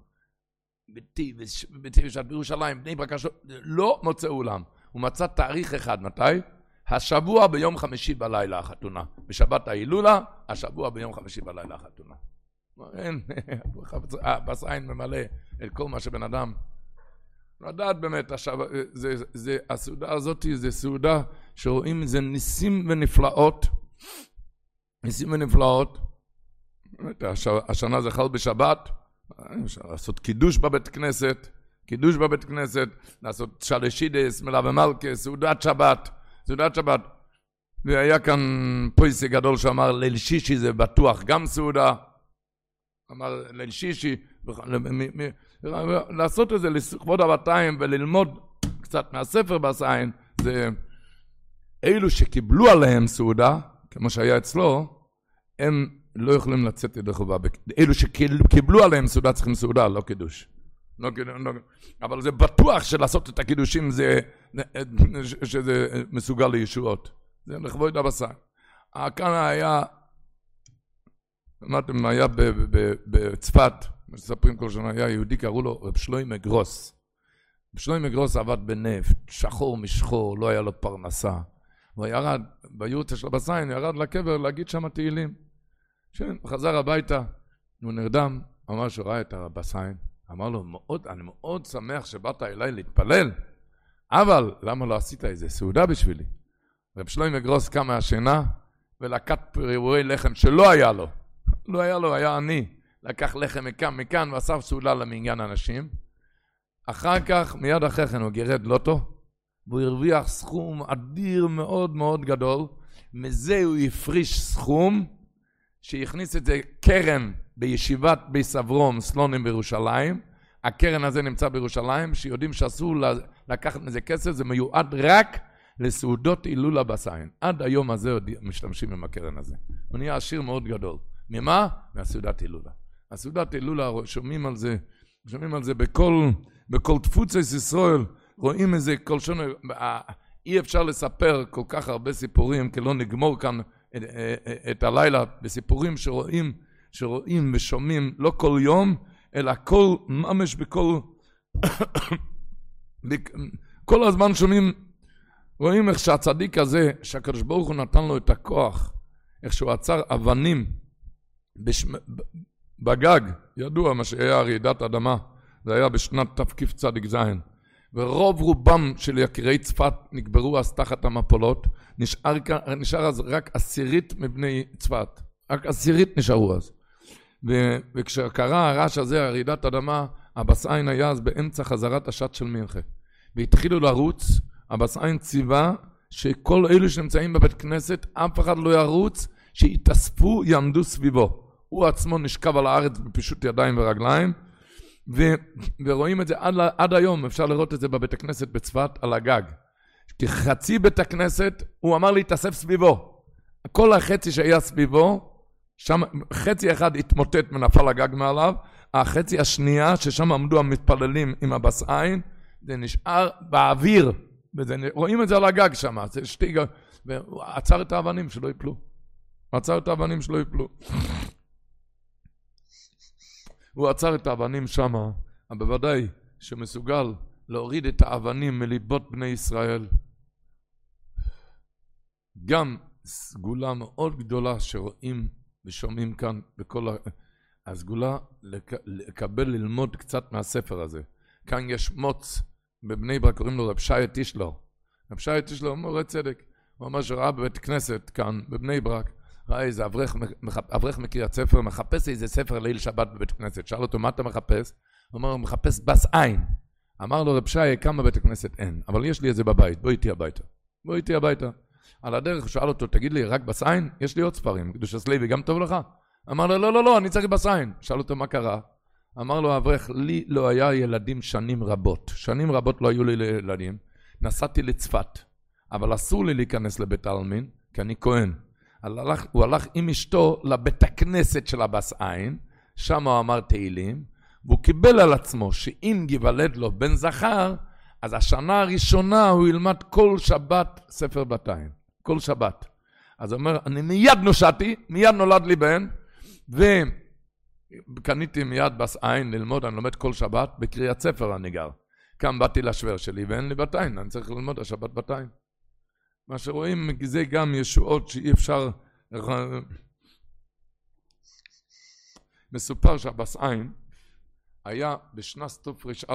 בטבת שבט, בירושלים, בני ברק, לא מוצא אולם, הוא מצא תאריך אחד, מתי? השבוע ביום חמישי בלילה החתונה, בשבת ההילולה, השבוע ביום חמישי בלילה החתונה. אין, בס עין ממלא את כל מה שבן אדם, לדעת באמת, הסעודה הזאת זה סעודה שרואים, זה ניסים ונפלאות, ניסים ונפלאות, באמת, השנה זה חל בשבת, לעשות קידוש בבית כנסת, לעשות שלשידס, מלה ומלכה, סעודת שבת, והיה כאן פויסי גדול שאמר, ליל שישי זה בטוח גם סעודה, אמר ליל שישי, לעשות את זה לכבוד הבתיים וללמוד קצת מהספר בס עין, זה אלו שקיבלו עליהם סעודה, כמו שהיה אצלו, הם לא יכולים לצאת ידי חובה. אלו שקיבלו עליהם סעודה צריכים סעודה, לא קידוש. אבל זה בטוח שלעשות את הקידושים שזה מסוגל לישועות. זה לכבוד הבשר. כאן היה, אמרתם, היה בצפת, מספרים כל שנה, היה יהודי, קראו לו רב שלוימה גרוס. רב שלוימה גרוס עבד בנפט, שחור משחור, לא היה לו פרנסה. הוא ירד, ביורצה של הבסיין, ירד לקבר להגיד שם תהילים. חזר הביתה, הוא נרדם, אמר שהוא ראה את הבסיין, אמר לו, אני מאוד שמח שבאת אליי להתפלל, אבל למה לא עשית איזה סעודה בשבילי? רב שלוימה גרוס קם מהשינה, ולקט פירורי לחם שלא היה לו. לא היה לו, היה אני. לקח לחם מכאן ואסף סעודה למניין אנשים. אחר כך, מיד אחרי כן הוא גירד לוטו, והוא הרוויח סכום אדיר מאוד מאוד גדול. מזה הוא הפריש סכום, שהכניס את זה קרן בישיבת ביס אברום סלונים בירושלים. הקרן הזה נמצא בירושלים, שיודעים שאסור לקחת מזה כסף, זה מיועד רק לסעודות הילולה בסיין. עד היום הזה משתמשים עם הקרן הזה. הוא נהיה עשיר מאוד גדול. ממה? מהסעודת הילולה. הסעודת הילולה, שומעים על זה בכל תפוצת ישראל, רואים איזה כל שונה, אי אפשר לספר כל כך הרבה סיפורים, כי לא נגמור כאן את הלילה בסיפורים שרואים ושומעים לא כל יום, אלא כל ממש כל הזמן שומעים, רואים איך שהצדיק הזה, שהקדוש ברוך הוא נתן לו את הכוח, איך שהוא עצר אבנים בגג, ידוע מה שהיה רעידת אדמה, זה היה בשנת תפקיף צדיק זין, ורוב רובם של יקירי צפת נקברו אז תחת המפולות, נשאר אז רק 10 מבני צפת, רק 10 נשארו אז. וכשקרה הרעש הזה, רעידת אדמה, הבס עין היה אז באמצע חזרת השעת של מנחה. והתחילו לרוץ, הבס עין ציווה שכל אלו שנמצאים בבית כנסת, אף אחד לא ירוץ, שיתאספו, יעמדו סביבו. הוא עצמו נשכב על הארץ בפישוט ידיים ורגליים, ורואים את זה עד היום, אפשר לראות את זה בבית הכנסת בצפת על הגג. כחצי בית הכנסת, הוא אמר להתאסף סביבו. כל החצי שהיה סביבו, שם חצי אחד התמוטט ונפל הגג מעליו, החצי השנייה ששם עמדו המתפללים עם הבס עין, זה נשאר באוויר, רואים את זה על הגג שם, זה שתי גג, והוא עצר את האבנים שלא יפלו. הוא עצר את האבנים שם, אבל בוודאי שמסוגל להוריד את האבנים מליבות בני ישראל. גם סגולה מאוד גדולה שרואים ושומעים כאן בכל הסגולה, לקבל ללמוד קצת מהספר הזה. כאן יש מוץ בבני ברק, קוראים לו רב שי טישלר. רב שי טישלר הוא מורה צדק. הוא אמר שראה בבית כנסת כאן בבני ברק, ראה איזה אברך מקריית ספר, מחפש איזה ספר ליל שבת בבית כנסת. שאל אותו, מה אתה מחפש? הוא אמר, הוא מחפש בס עין. אמר לו, רב שי, כמה בית הכנסת אין, אבל יש לי את זה בבית, בוא איתי הביתה. על הדרך הוא שאל אותו, תגיד לי, רק בס עין? יש לי עוד ספרים, קדושת לוי, גם טוב לך? אמר לו, לא, אני צריך בס עין. שאל אותו, מה קרה? אמר לו, אברך, לי לא היה ילדים שנים רבות לא היו לי ילדים, נסעתי לצפת, אבל אסור לי להיכנס לבית העלמין, כי אני כהן. הוא הלך עם אשתו לבית הכנסת של הבס עין, שם הוא אמר תהילים, והוא קיבל על עצמו שאם גיוולד לו בן זכר, אז השנה הראשונה הוא ילמד כל שבת ספר בתיים, כל שבת. אז הוא אומר, אני מיד נושעתי, מיד נולד לי בן, וקניתי מיד בס עין ללמוד, אני לומד כל שבת, בקריאת ספר אני גר. כאן באתי לשוור שלי ואין לי בתיים, אני צריך ללמוד השבת בתיים. מה שרואים, זה גם ישועות שאי אפשר... מסופר שהבס עין היה בשנת תר"א,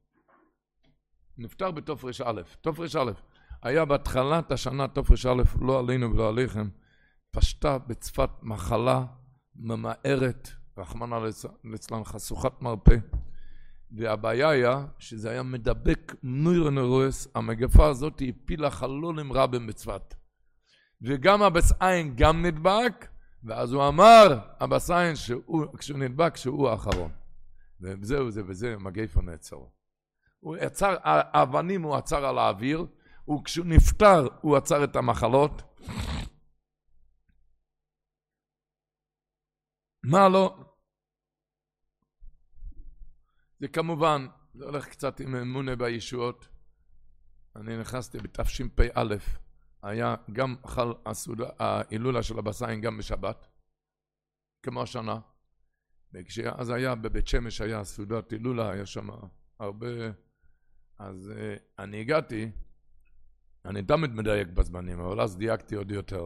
נפטר בתר"א, תר"א, היה בהתחלת השנה תר"א, לא עלינו ולא עליכם, פשטה בצפת מחלה ממארת, רחמנא ליצלן, חשוכת מרפא, והבעיה היה שזה היה מדבק נוירונורוס, המגפה הזאת הפילה חלולים רבים בצפת, וגם הבס עין גם נדבק, ואז הוא אמר, הבס עין, כשהוא נדבק, שהוא האחרון. וזהו זה וזה, מגפה נעצר. הוא עצר, האבנים הוא עצר על האוויר, וכשהוא נפטר, הוא עצר את המחלות. מה לא? זה כמובן, זה הולך קצת עם אמונה בישועות. אני נכנסתי בתשפ"א, היה גם חל ההילולה של הבס עין גם בשבת, כמו השנה. אז היה בבית שמש, היה סעודת הילולה, היה שם הרבה. אז אני הגעתי, אני תמיד מדייק בזמנים, אבל אז דייקתי עוד יותר.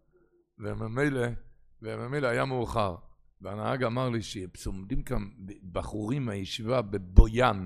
וממילא היה מאוחר. והנהג אמר לי שעומדים כאן בחורים מהישיבה בבויאן,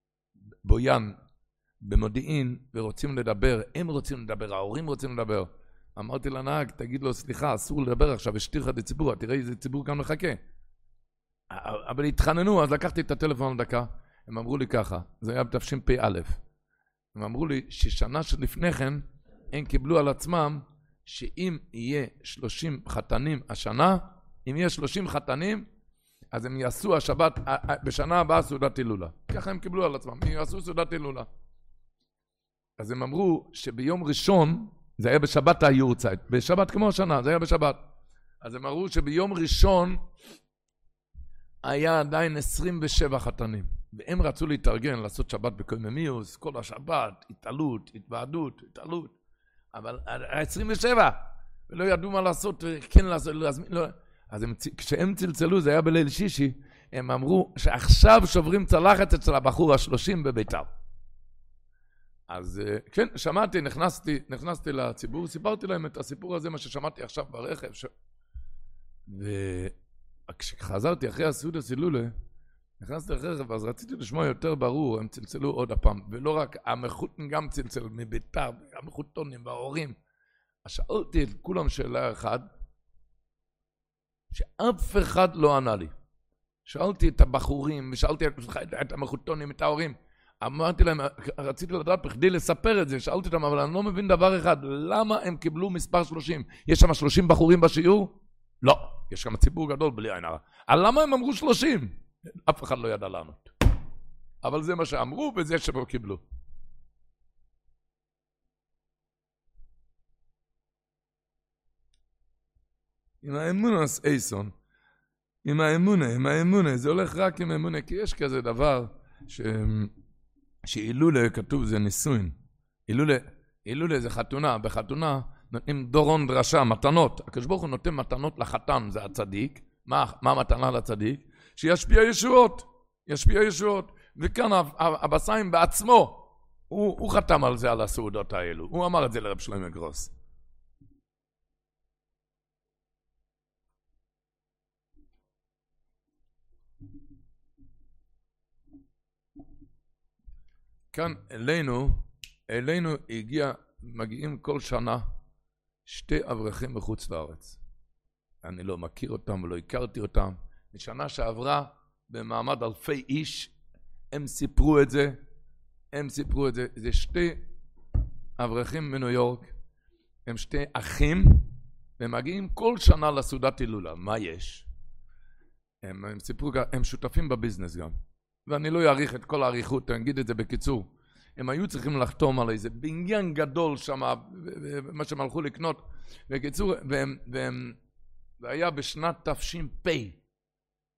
במודיעין, ורוצים לדבר, הם רוצים לדבר, ההורים רוצים לדבר. אמרתי לנהג, תגיד לו, סליחה, אסור לדבר עכשיו, השתיך את הציבור, תראה איזה ציבור כאן מחכה. אבל התחננו, אז לקחתי את הטלפון לדקה, הם אמרו לי ככה, זה היה בתשפ"א, הם אמרו לי ששנה שלפני כן, הם קיבלו על עצמם, שאם יהיה 30 חתנים השנה, אם יהיה 30 חתנים, אז הם יעשו השבת, בשנה הבאה סעודת הילולה. ככה הם קיבלו על עצמם, הם יעשו סעודת הילולה. אז הם אמרו שביום ראשון, זה היה בשבת היורצייט, בשבת כמו השנה, זה היה בשבת. אז הם אמרו שביום ראשון, היה עדיין 27 חתנים. והם רצו להתארגן, לעשות שבת בקויממיוס, כל השבת, התעלות, התוועדות, התעלות. אבל 27, ולא ידעו מה לעשות, כן לעשות, להזמין, לא. אז כשהם צלצלו, זה היה בליל שישי, הם אמרו שעכשיו שוברים צלחת אצל הבחור ה-30 בביתר. אז כן, שמעתי, נכנסתי לציבור, סיפרתי להם את הסיפור הזה, מה ששמעתי עכשיו ברכב. וכשחזרתי אחרי הסעודה סילולה, נכנסתי לרכב, אז רציתי לשמוע יותר ברור, הם צלצלו עוד הפעם, ולא רק המחותן גם צלצל מביתר, המחותונים וההורים. אז שאלתי את כולם שאלה אחת, שאף אחד לא ענה לי. שאלתי את הבחורים, ושאלתי את המחותונים, את ההורים. אמרתי להם, רציתי לדעת בכדי לספר את זה, שאלתי אותם, אבל אני לא מבין דבר אחד, למה הם קיבלו מספר 30? יש שם 30 בחורים בשיעור? לא, יש שם ציבור גדול בלי עין הרע. אבל למה הם אמרו 30? אף אחד לא ידע לענות. אבל זה מה שאמרו, וזה שהם קיבלו. עם האמונס אייסון, עם האמונה, זה הולך רק עם האמונה, כי יש כזה דבר שאילולה כתוב זה נישואין. אילולה זה חתונה, בחתונה נותנים דורון דרשה, מתנות. הקדוש ברוך הוא נותן מתנות לחתן, זה הצדיק. מה המתנה לצדיק? שישפיע ישועות. וכאן הבס עין בעצמו, הוא חתם על זה, על הסעודות האלו. הוא אמר את זה לרב שלמה גרוס. כאן אלינו מגיעים כל שנה 2 אברכים מחוץ לארץ. אני לא מכיר אותם ולא הכרתי אותם. בשנה שעברה במעמד אלפי איש, הם סיפרו את זה. זה 2 אברכים מניו יורק, הם 2 אחים, והם מגיעים כל שנה לסעודת הילולה. מה יש? הם סיפרו, הם שותפים בביזנס גם. ואני לא אעריך את כל העריכות, אני אגיד את זה בקיצור. הם היו צריכים לחתום על איזה בניין גדול שם, מה שהם הלכו לקנות. בקיצור, והיה בשנת תש"פ.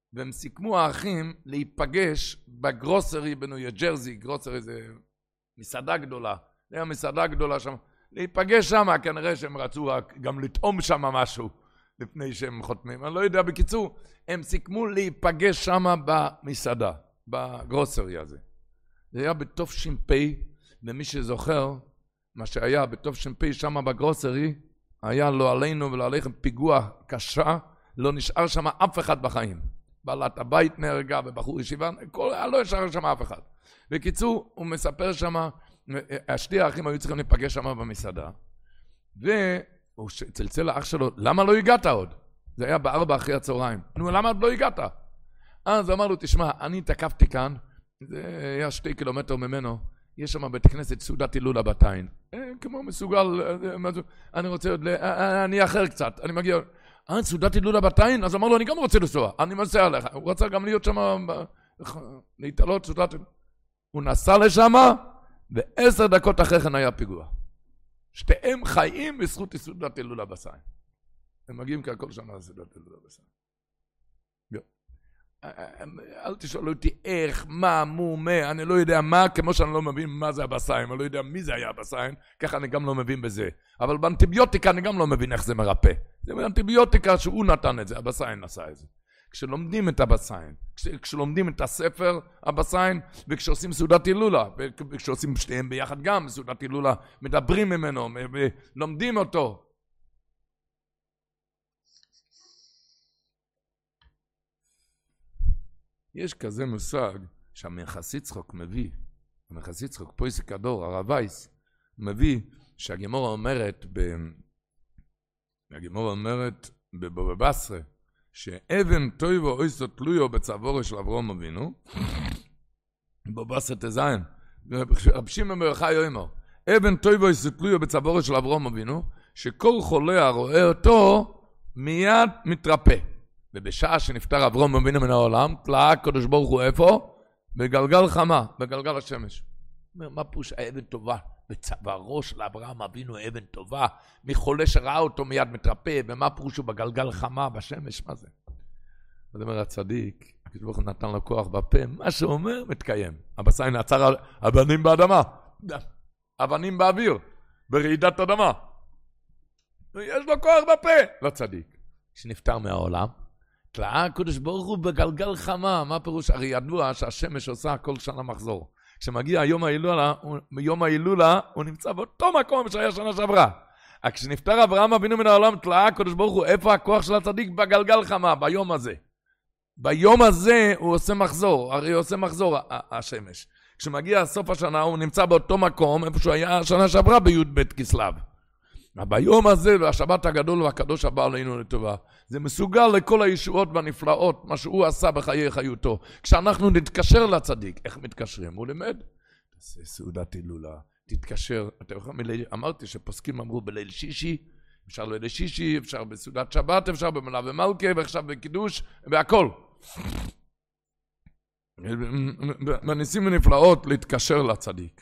והם סיכמו האחים להיפגש בגרוסרי בניו ג'רזי, גרוסרי זה מסעדה גדולה, זה היה מסעדה גדולה שם, להיפגש שם, כנראה שהם רצו גם לטעום שם משהו לפני שהם חותמים, אני לא יודע, בקיצור, הם סיכמו להיפגש שם במסעדה, בגרוסרי הזה. זה היה בתוף שמפי, ומי שזוכר, מה שהיה בתוף שמפי שם בגרוסרי, היה לא עלינו ולא עליכם פיגוע קשה, לא נשאר שם אף אחד בחיים. בעלת הבית נהרגה ובחור ישיבה, לא נשאר שם אף אחד. בקיצור, הוא מספר שם, שתי האחים היו צריכים להיפגש שם במסעדה, והוא צלצל לאח שלו, למה לא הגעת עוד? זה היה 4 אחרי הצהריים. נו, למה עוד לא הגעת? אז אמר לו, תשמע, אני תקפתי כאן, זה היה 2 קילומטר ממנו, יש שם בית כנסת סעודת הילולה בתיים. כמו מסוגל, אני רוצה עוד, אני אחר קצת, אני מגיע, סעודת הילולה בתיים? אז אמר לו, אני גם רוצה לנסוע, אני מנסה עליך. הוא רצה גם להיות שם, להתעלות סעודת הילולה. הוא נסע לשם, ו10 דקות אחרי כן היה פיגוע. שתיהם חיים בזכות סעודת הילולה בתיים. הם מגיעים ככל שנה לסעודת הילולה בתיים. אל תשאלו אותי איך, מה, מה, אני לא יודע מה, כמו שאני לא מבין מה זה הבסיים, אני לא יודע מי זה היה הבסיים, ככה אני גם לא מבין בזה. אבל באנטיביוטיקה אני גם לא מבין איך זה מרפא. זה באנטיביוטיקה שהוא נתן את זה, הבסיים עשה את זה. כשלומדים את הבסיים, כשלומדים את הספר הבסיים, וכשעושים סעודת הילולה, וכשעושים שתיהם ביחד גם סעודת הילולה, מדברים ממנו, לומדים אותו. יש כזה מושג שהמחס יצחק מביא, המחס יצחק, פויסק הדור, הרב וייס, מביא שהגמורה אומרת בבבא בסרה, שאבן טויבו אויסו תלויו בצבורו של אברהם אבינו, בבבא בסרה תזיין, רב שמעון בר יוחאי אומר, אבן טויבו אויסו תלויו בצבורו של אברהם אבינו, שכל חולה הרואה אותו מיד מתרפא. ובשעה שנפטר אברהם אבינו מן העולם, תלאה הקדוש ברוך הוא איפה? בגלגל חמה, בגלגל השמש. מה פירוש האבן טובה? בצווארו של אברהם אבינו אבן טובה, מחולה שראה אותו מיד מתרפא, ומה פירוש הוא בגלגל חמה, בשמש, מה זה? זאת אומרת, הצדיק, הקדוש ברוך הוא נתן לו כוח בפה, מה שהוא אומר מתקיים. הבסיים נעצר אבנים באדמה, אבנים באוויר, ברעידת אדמה. יש לו כוח בפה, לצדיק. כשנפטר מהעולם, תלאה הקדוש ברוך הוא בגלגל חמה, מה פירוש? הרי ידוע שהשמש עושה כל שנה מחזור. כשמגיע יום ההילולה, הוא נמצא באותו מקום שהיה שנה שעברה. כשנפטר אברהם אבינו מן העולם, תלאה הקדוש ברוך הוא, איפה הכוח של הצדיק? בגלגל חמה, ביום הזה. ביום הזה הוא עושה מחזור, הרי הוא עושה מחזור השמש. כשמגיע סוף השנה, הוא נמצא באותו מקום, איפה שהוא היה שנה שעברה בי"ב כסלו. ביום הזה, והשבת הגדול והקדוש הבא עלינו לטובה, זה מסוגל לכל הישועות והנפלאות, מה שהוא עשה בחיי חיותו. כשאנחנו נתקשר לצדיק, איך מתקשרים? הוא לימד, תעשה סעודת הילולה, תתקשר, אמרתי שפוסקים אמרו בליל שישי, אפשר בליל שישי, אפשר בסעודת שבת, אפשר במלה ומלכה, ועכשיו בקידוש, והכל. בניסים ונפלאות להתקשר לצדיק.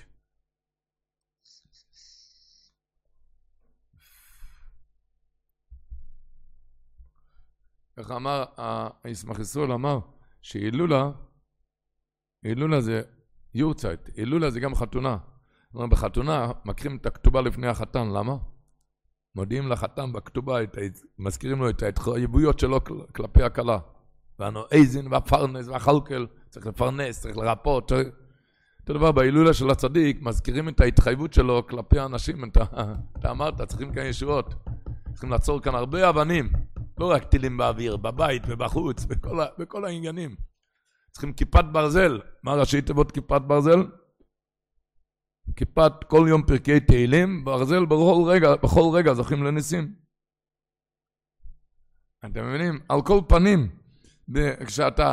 איך אמר, הישמח ישראל אמר, שהילולה זה יורצייט, הילולה זה גם חתונה. בחתונה מקרים את הכתובה לפני החתן, למה? מודיעים לחתן בכתובה, מזכירים לו את ההתחייבויות שלו כלפי הכלה. והנועזין והפרנס והחלקל, צריך לפרנס, צריך לרפות. אותו דבר, בהילולה של הצדיק, מזכירים את ההתחייבות שלו כלפי האנשים. אתה אמרת, צריכים כאן ישועות. צריכים לעצור כאן הרבה אבנים. לא רק טילים באוויר, בבית ובחוץ, בכל העניינים. צריכים כיפת ברזל. מה ראשי תיבות כיפת ברזל? כיפת כל יום פרקי תהילים, ברזל בכל רגע זוכים לניסים. אתם מבינים? על כל פנים, כשאתה...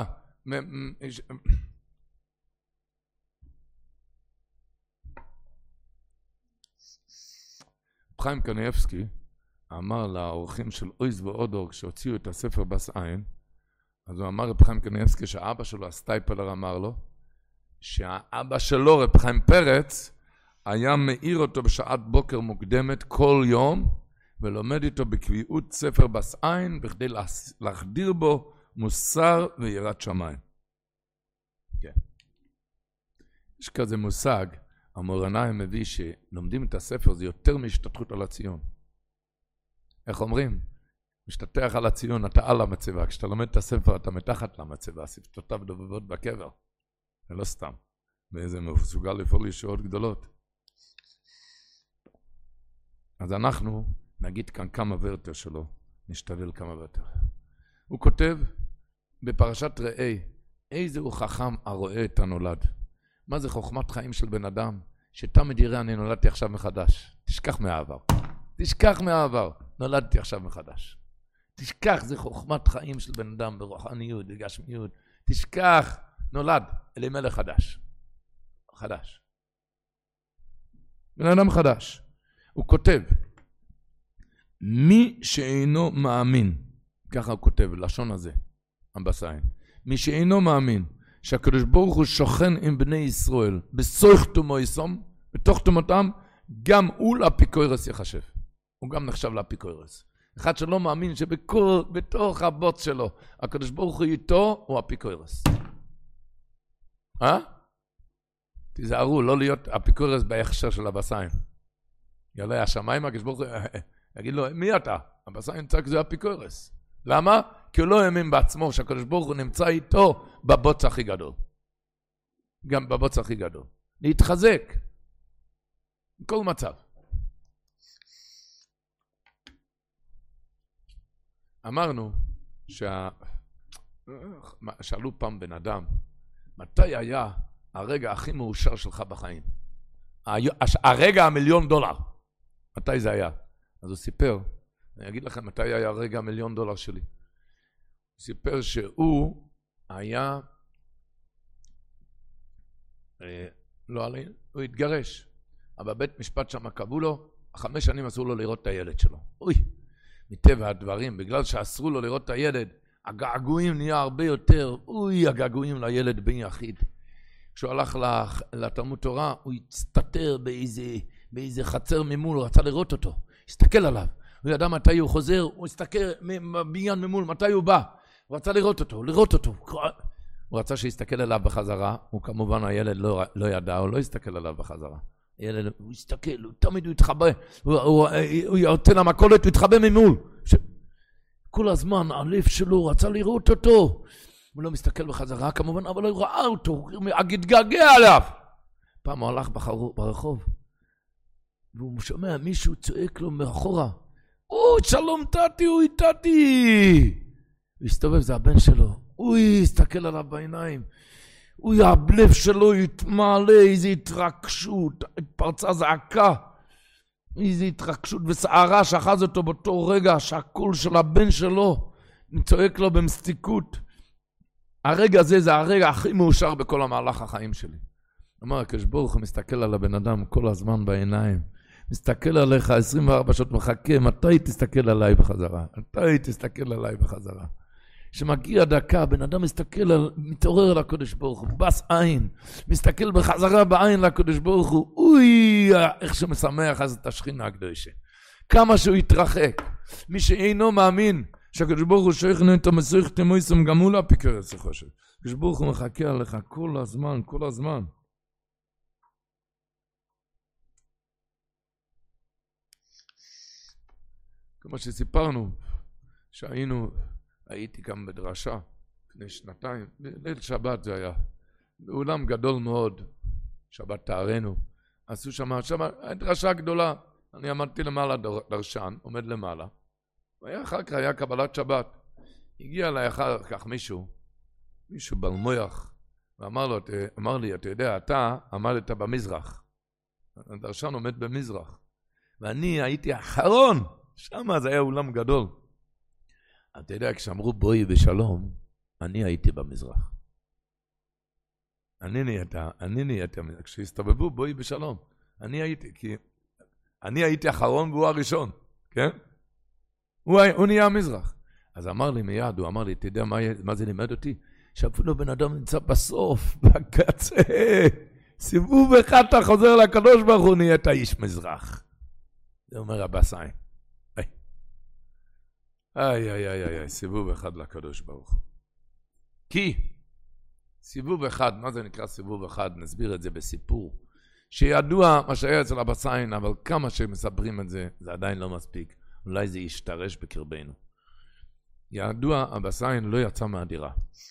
חיים קניאבסקי, אמר לאורחים של אויז ואודור, כשהוציאו את הספר בסעין, אז הוא אמר רב חיים קניאבסקי שהאבא שלו, הסטייפלר, אמר לו, שהאבא שלו, רב חיים פרץ, היה מאיר אותו בשעת בוקר מוקדמת כל יום, ולומד איתו בקביעות ספר בסעין, בכדי להחדיר בו מוסר ויראת שמיים. כן. יש כזה מושג, המורנאי מביא שלומדים את הספר, זה יותר מהשתתחות על הציון. איך אומרים? משתתח על הציון, אתה על המצבה. כשאתה לומד את הספר, אתה מתחת למצבה. שפתותיו דובבות בקבר. זה לא סתם. וזה מסוגל לפעול ישועות גדולות. אז אנחנו נגיד כאן כמה ורטר שלו, נשתדל כמה ורטר. הוא כותב בפרשת ראה, איזה הוא חכם הרואה את הנולד. מה זה חוכמת חיים של בן אדם? שתמיד יראה אני נולדתי עכשיו מחדש. תשכח מהעבר. תשכח מהעבר. נולדתי עכשיו מחדש. תשכח, זה חוכמת חיים של בן אדם ברוחניות, בגשמיות. תשכח, נולד אלימלך חדש. חדש. בן אדם חדש. הוא כותב, מי שאינו מאמין, ככה הוא כותב, לשון הזה, אמבסיין, מי שאינו מאמין, שהקדוש ברוך הוא שוכן עם בני ישראל, בסויך תומויסום, בתוך תומותם, גם הוא לאפיקוירס יחשב. הוא גם נחשב לאפיקוירס. אחד שלא מאמין שבתוך הבוץ שלו, הקדוש ברוך הוא איתו, הוא אפיקוירס. תיזהרו, לא להיות אפיקוירס בהכשר של הבסיין. יאללה, השמיים, הקדוש ברוך הוא, יגיד לו, מי אתה? הבסיין צעק זה אפיקוירס. למה? כי הוא לא האמין בעצמו שהקדוש ברוך הוא נמצא איתו בבוץ הכי גדול. גם בבוץ הכי גדול. להתחזק. בכל מצב. אמרנו שאלו פעם בן אדם, מתי היה הרגע הכי מאושר שלך בחיים? הרגע $1,000,000. מתי זה היה? אז הוא סיפר, אני אגיד לכם מתי היה הרגע $1,000,000 שלי. הוא סיפר שהוא היה, לא עלינו, הוא התגרש. אבל בית משפט שם קבעו לו, 5 שנים אסור לו לראות את הילד שלו. אוי, מטבע הדברים, בגלל שאסרו לו לראות את הילד, הגעגועים נהיה הרבה יותר, אוי, הגעגועים לילד בן יחיד. כשהוא הלך לתלמוד תורה, הוא הצטטר באיזה חצר ממול, הוא רצה לראות אותו, הסתכל עליו. הוא ידע מתי הוא חוזר, הוא הסתכל בבניין ממול, מתי הוא בא. הוא רצה לראות אותו. הוא רצה שיסתכל עליו בחזרה, הוא כמובן הילד לא ידע, הוא לא הסתכל עליו בחזרה. הילד, הוא הסתכל, תמיד הוא התחבא, הוא יוצא למכולת, הוא התחבא ממול. כל הזמן הלב שלו, הוא רצה לראות אותו. הוא לא מסתכל בחזרה כמובן, אבל הוא ראה אותו, הוא התגעגע עליו. פעם הוא הלך ברחוב, והוא שומע מישהו צועק לו מאחורה, שלום תתי, הוא איתתי. הוא הסתובב, זה הבן שלו. הוא הסתכל עליו בעיניים. הלב שלו התמלא, איזו התרגשות, התפרצה זעקה. איזו התרגשות וסערה שאחז אותו באותו רגע, שהקול של הבן שלו צועק לו במסתיקות. הרגע הזה זה הרגע הכי מאושר בכל המהלך החיים שלי. אמר, הקדוש ברוך הוא מסתכל על הבן אדם כל הזמן בעיניים. מסתכל עליך 24 שעות מחכה, מתי תסתכל עליי בחזרה? מתי תסתכל עליי בחזרה? שמגיע דקה, בן אדם מתעורר על הקדוש ברוך הוא, בס עין, מסתכל בחזרה בעין לקדוש ברוך הוא, אוי, איך שמשמח אז את השכינה הקדושה. כמה שהוא יתרחק. מי שאינו מאמין שהקדוש ברוך הוא שייכנו את המסויך תמויסם, גם הוא לא אפיקוירס חושב. הקדוש ברוך הוא מחכה עליך כל הזמן, כל הזמן. כמו שסיפרנו, הייתי גם בדרשה לפני 2 ליל שבת זה היה, באולם גדול מאוד, שבת תארנו, עשו שם דרשה גדולה, אני עמדתי למעלה דרשן, עומד למעלה, ואחר כך היה קבלת שבת, הגיע אליי אחר כך מישהו בעל מוח, ואמר לי, אתה יודע, אתה עמדת במזרח, הדרשן עומד במזרח, ואני הייתי האחרון, שם זה היה אולם גדול. אתה יודע, כשאמרו בואי בשלום, אני הייתי במזרח. אני נהייתי, כשהסתובבו בואי בשלום, אני הייתי האחרון והוא הראשון, כן? הוא נהיה המזרח. אז אמר לי מיד, הוא אמר לי, אתה יודע מה זה לימד אותי? שאפילו בן אדם נמצא בסוף, בקצה, סיבוב אחד אתה חוזר לקדוש ברוך הוא, נהיית איש מזרח. זה אומר הבסיין. איי, סיבוב אחד לקדוש ברוך הוא. כי סיבוב אחד, מה זה נקרא סיבוב אחד? נסביר את זה בסיפור. שידוע מה שהיה אצל אבא סיין, אבל כמה שמספרים את זה, זה עדיין לא מספיק. אולי זה ישתרש בקרבנו. ידוע, אבא סיין לא יצא מהדירה.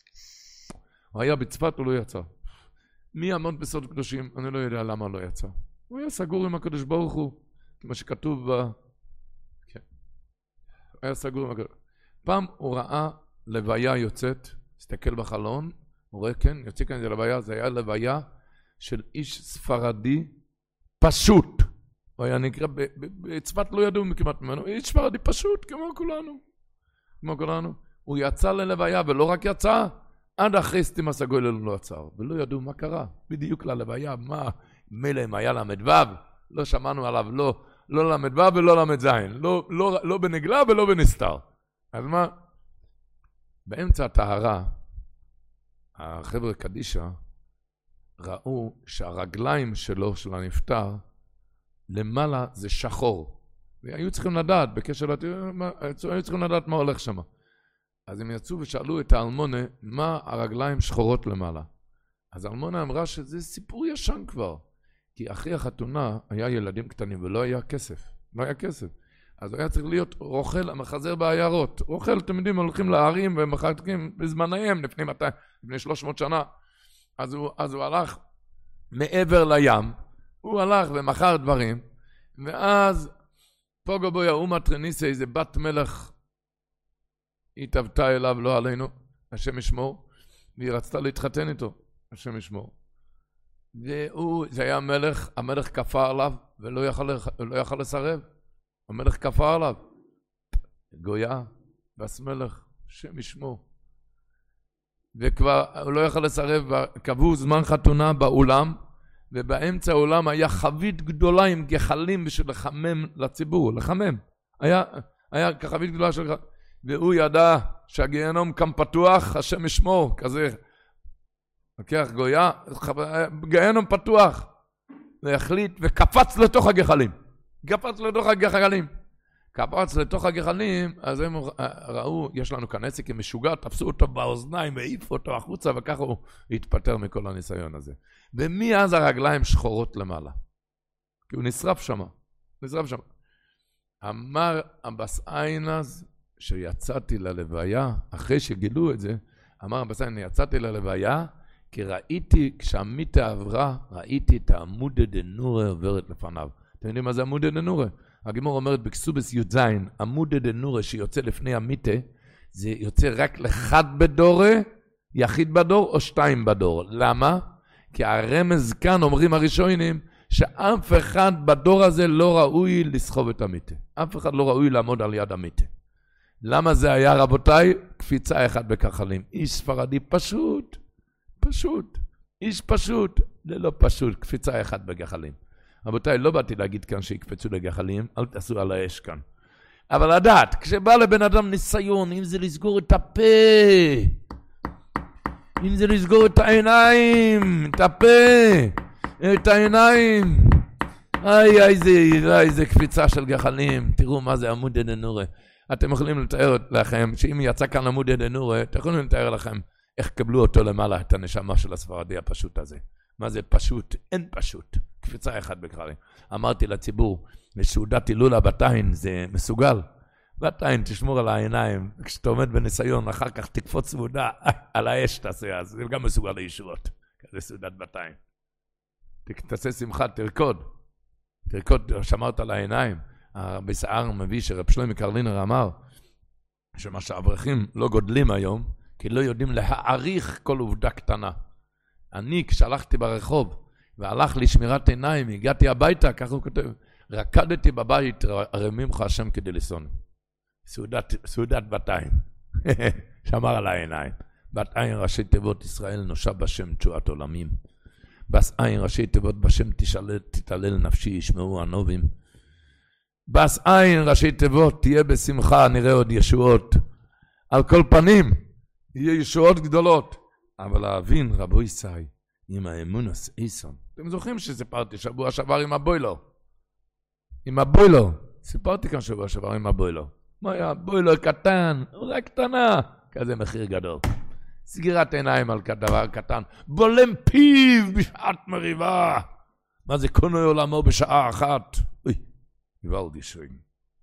הוא היה בצפת, הוא לא יצא. מי יעמוד בסוד קדושים? אני לא יודע למה לא יצא. הוא היה סגור עם הקדוש ברוך הוא, כמו שכתוב כן. הוא היה סגור עם הקדוש. פעם הוא ראה לוויה יוצאת, הסתכל בחלון, הוא רואה, כן, יוצא כאן זה לוויה, זה היה לוויה של איש ספרדי פשוט. הוא היה נקרא, בצפת לא ידעו כמעט ממנו, איש ספרדי פשוט, כמו כולנו. הוא יצא ללוויה, ולא רק יצא, עד אחרי סתימת הגולל לא עצר, ולא ידעו מה קרה, בדיוק ללוויה, מה, מילא אם היה למד וו, לא שמענו עליו, לא למד וו ולא למד זין, לא בנגלה ולא בנסתר. אז מה? באמצע הטהרה, החבר'ה קדישה, ראו שהרגליים שלו, של הנפטר, למעלה זה שחור. והיו צריכים לדעת, בקשר היו צריכים לדעת מה הולך שם. אז הם יצאו ושאלו את האלמונה, מה הרגליים שחורות למעלה? אז האלמונה אמרה שזה סיפור ישן כבר. כי אחרי החתונה היה ילדים קטנים ולא היה כסף. לא היה כסף. אז הוא היה צריך להיות רוכל המחזר בעיירות. רוכל, אתם יודעים, הולכים להרים ומחזקים בזמניהם לפני 300 שנה. אז הוא הלך מעבר לים. הוא הלך ומחר דברים. ואז פוגו בויה אומה טרניסה, איזה בת מלך, היא תבטה אליו, לא עלינו, השם ישמור, והיא רצתה להתחתן איתו, השם ישמור. זה היה המלך כפה עליו, ולא יכל לסרב. המלך כפה עליו. גויה, בס מלך, השם ישמור. וכבר הוא לא יכל לסרב, קבעו זמן חתונה באולם, ובאמצע העולם היה חבית גדולה עם גחלים בשביל לחמם לציבור, לחמם. היה כחבית גדולה של גחלים. והוא ידע שהגיהנום כאן פתוח, השם ישמור, כזה. לוקח גויה, גיהנום פתוח. והחליט וקפץ לתוך הגחלים. קפץ לתוך הגחלים, אז הם ראו, יש לנו כאן עסק עם משוגע, תפסו אותו באוזניים והעיפו אותו החוצה, וככה הוא התפטר מכל הניסיון הזה. ומאז הרגליים שחורות למעלה. כי הוא נשרף שם. אמר אבס עין אז, שיצאתי ללוויה, אחרי שגילו את זה, אמר אבס עין, יצאתי ללוויה, כי ראיתי, כשהמיתה עברה, ראיתי את העמודה דנורה עוברת לפניו. אתם יודעים מה זה עמודה דנורה? הגמרא אומרת בקסובס י"ז, עמודה דנורה שיוצא לפני המיתה, זה יוצא רק לאחד בדורה, יחיד בדור או שתיים בדור. למה? כי הרמז כאן אומרים הראשונים, שאף אחד בדור הזה לא ראוי לסחוב את המיתה. אף אחד לא ראוי לעמוד על יד המיתה. למה זה היה, רבותיי? קפיצה אחד בכחלים. איש ספרדי פשוט. איש פשוט, ללא פשוט, קפיצה אחד בגחלים. רבותיי, לא באתי להגיד כאן שיקפצו לגחלים, אל תעשו על האש כאן. אבל לדעת, כשבא לבן אדם ניסיון, אם זה לסגור את הפה, אם זה לסגור את העיניים, את הפה, את העיניים, איזה קפיצה של גחלים, תראו מה זה עמוד דנורה. אתם יכולים לתאר לכם, שאם יצא כאן עמוד דנורה, אתם יכולים לתאר לכם, איך קבלו אותו למעלה, את הנשמה של הספרדי הפשוט הזה. מה זה פשוט? אין פשוט. קפיצה אחד בקררים. אמרתי לציבור, לסעודת הילולה בתיים, זה מסוגל. בתיים, תשמור על העיניים. כשאתה עומד בניסיון, אחר כך תקפוץ סעודה, על האש תעשה, אז זה גם מסוגל לישועות. כזה סעודת בתיים. תעשה שמחה, תרקוד, שמרת על העיניים. בסער מביא שרב שלמה קרלינר אמר, שמה שהאברכים לא גודלים היום, כי לא יודעים להעריך כל עובדה קטנה. אני, כשהלכתי ברחוב, והלך לי שמירת עיניים, הגעתי הביתה, ככה הוא כותב, רקדתי בבית, הרמים לך השם כדי לסון. סעודת בתיים. שמר על העיניים. בתיים ראשי תיבות ישראל נושב בשם תשועת עולמים. בסעין ראשי תיבות בשם תתעלל נפשי, ישמעו הנובים. בסעין ראשי תיבות תהיה בשמחה, נראה עוד ישועות. על כל פנים, יהיה ישועות גדולות. אבל להבין, רבו ישי, עם האמונס איסון. אתם זוכרים שסיפרתי שבוע שעבר עם הבוילו. סיפרתי כאן שבוע שעבר עם הבוילו. מה היה? בוילו קטן, רק קטנה. כזה מחיר גדול. סגירת עיניים על דבר קטן, בולם פיו בשעת מריבה. מה זה קונה עולמו בשעה אחת? אוי, גוואלדי שוין.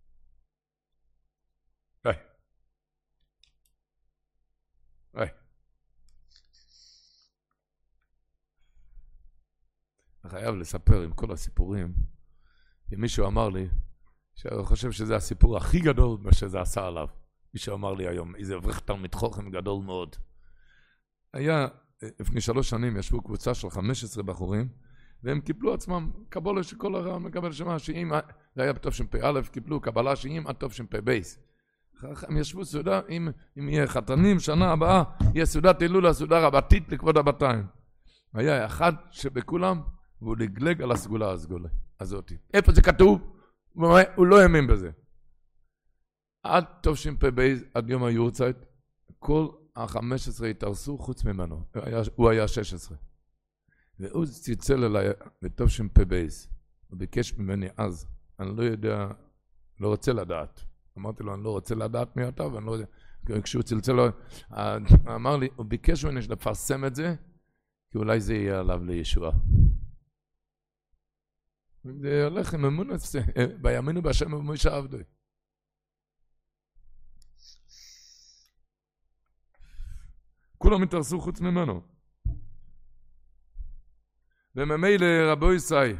היי. היי. אני חייב לספר עם כל הסיפורים, ומישהו אמר לי, שאני חושב שזה הסיפור הכי גדול מה שזה עשה עליו. מישהו אמר לי היום, איזה אברך תלמיד חוכם גדול מאוד. היה, לפני 3 שנים ישבו קבוצה של 15 בחורים, והם קיבלו עצמם קבולה שכל הרע מקבל שמה, שאם, זה היה בתשפ"א, קיבלו קבלה שאם עד תשפ"ב. הם ישבו סעודה, אם יהיה חתנים, שנה הבאה, יהיה סעודת הילולה, סעודה רבתית לכבוד הבתיים. היה אחד שבכולם, והוא לגלג על הסגולה הזאת. איפה זה כתוב? הוא לא האמין בזה. עד תשפ"ב, עד יום היורצייט, כל ה-15 התארסו חוץ ממנו. הוא היה 16. והוא צלצל אליי בתשפ"ב. הוא ביקש ממני אז. אני לא יודע, לא רוצה לדעת. אמרתי לו, אני לא רוצה לדעת מי אתה, ואני לא יודע. כשהוא צלצל לו, אמר לי, הוא ביקש ממני לפרסם את זה, כי אולי זה יהיה עליו לישוע. זה הולך עם אמון עצה, בימינו בהשם ובמשה עבדו. כולם התארסו חוץ ממנו. וממילא רבו ישי.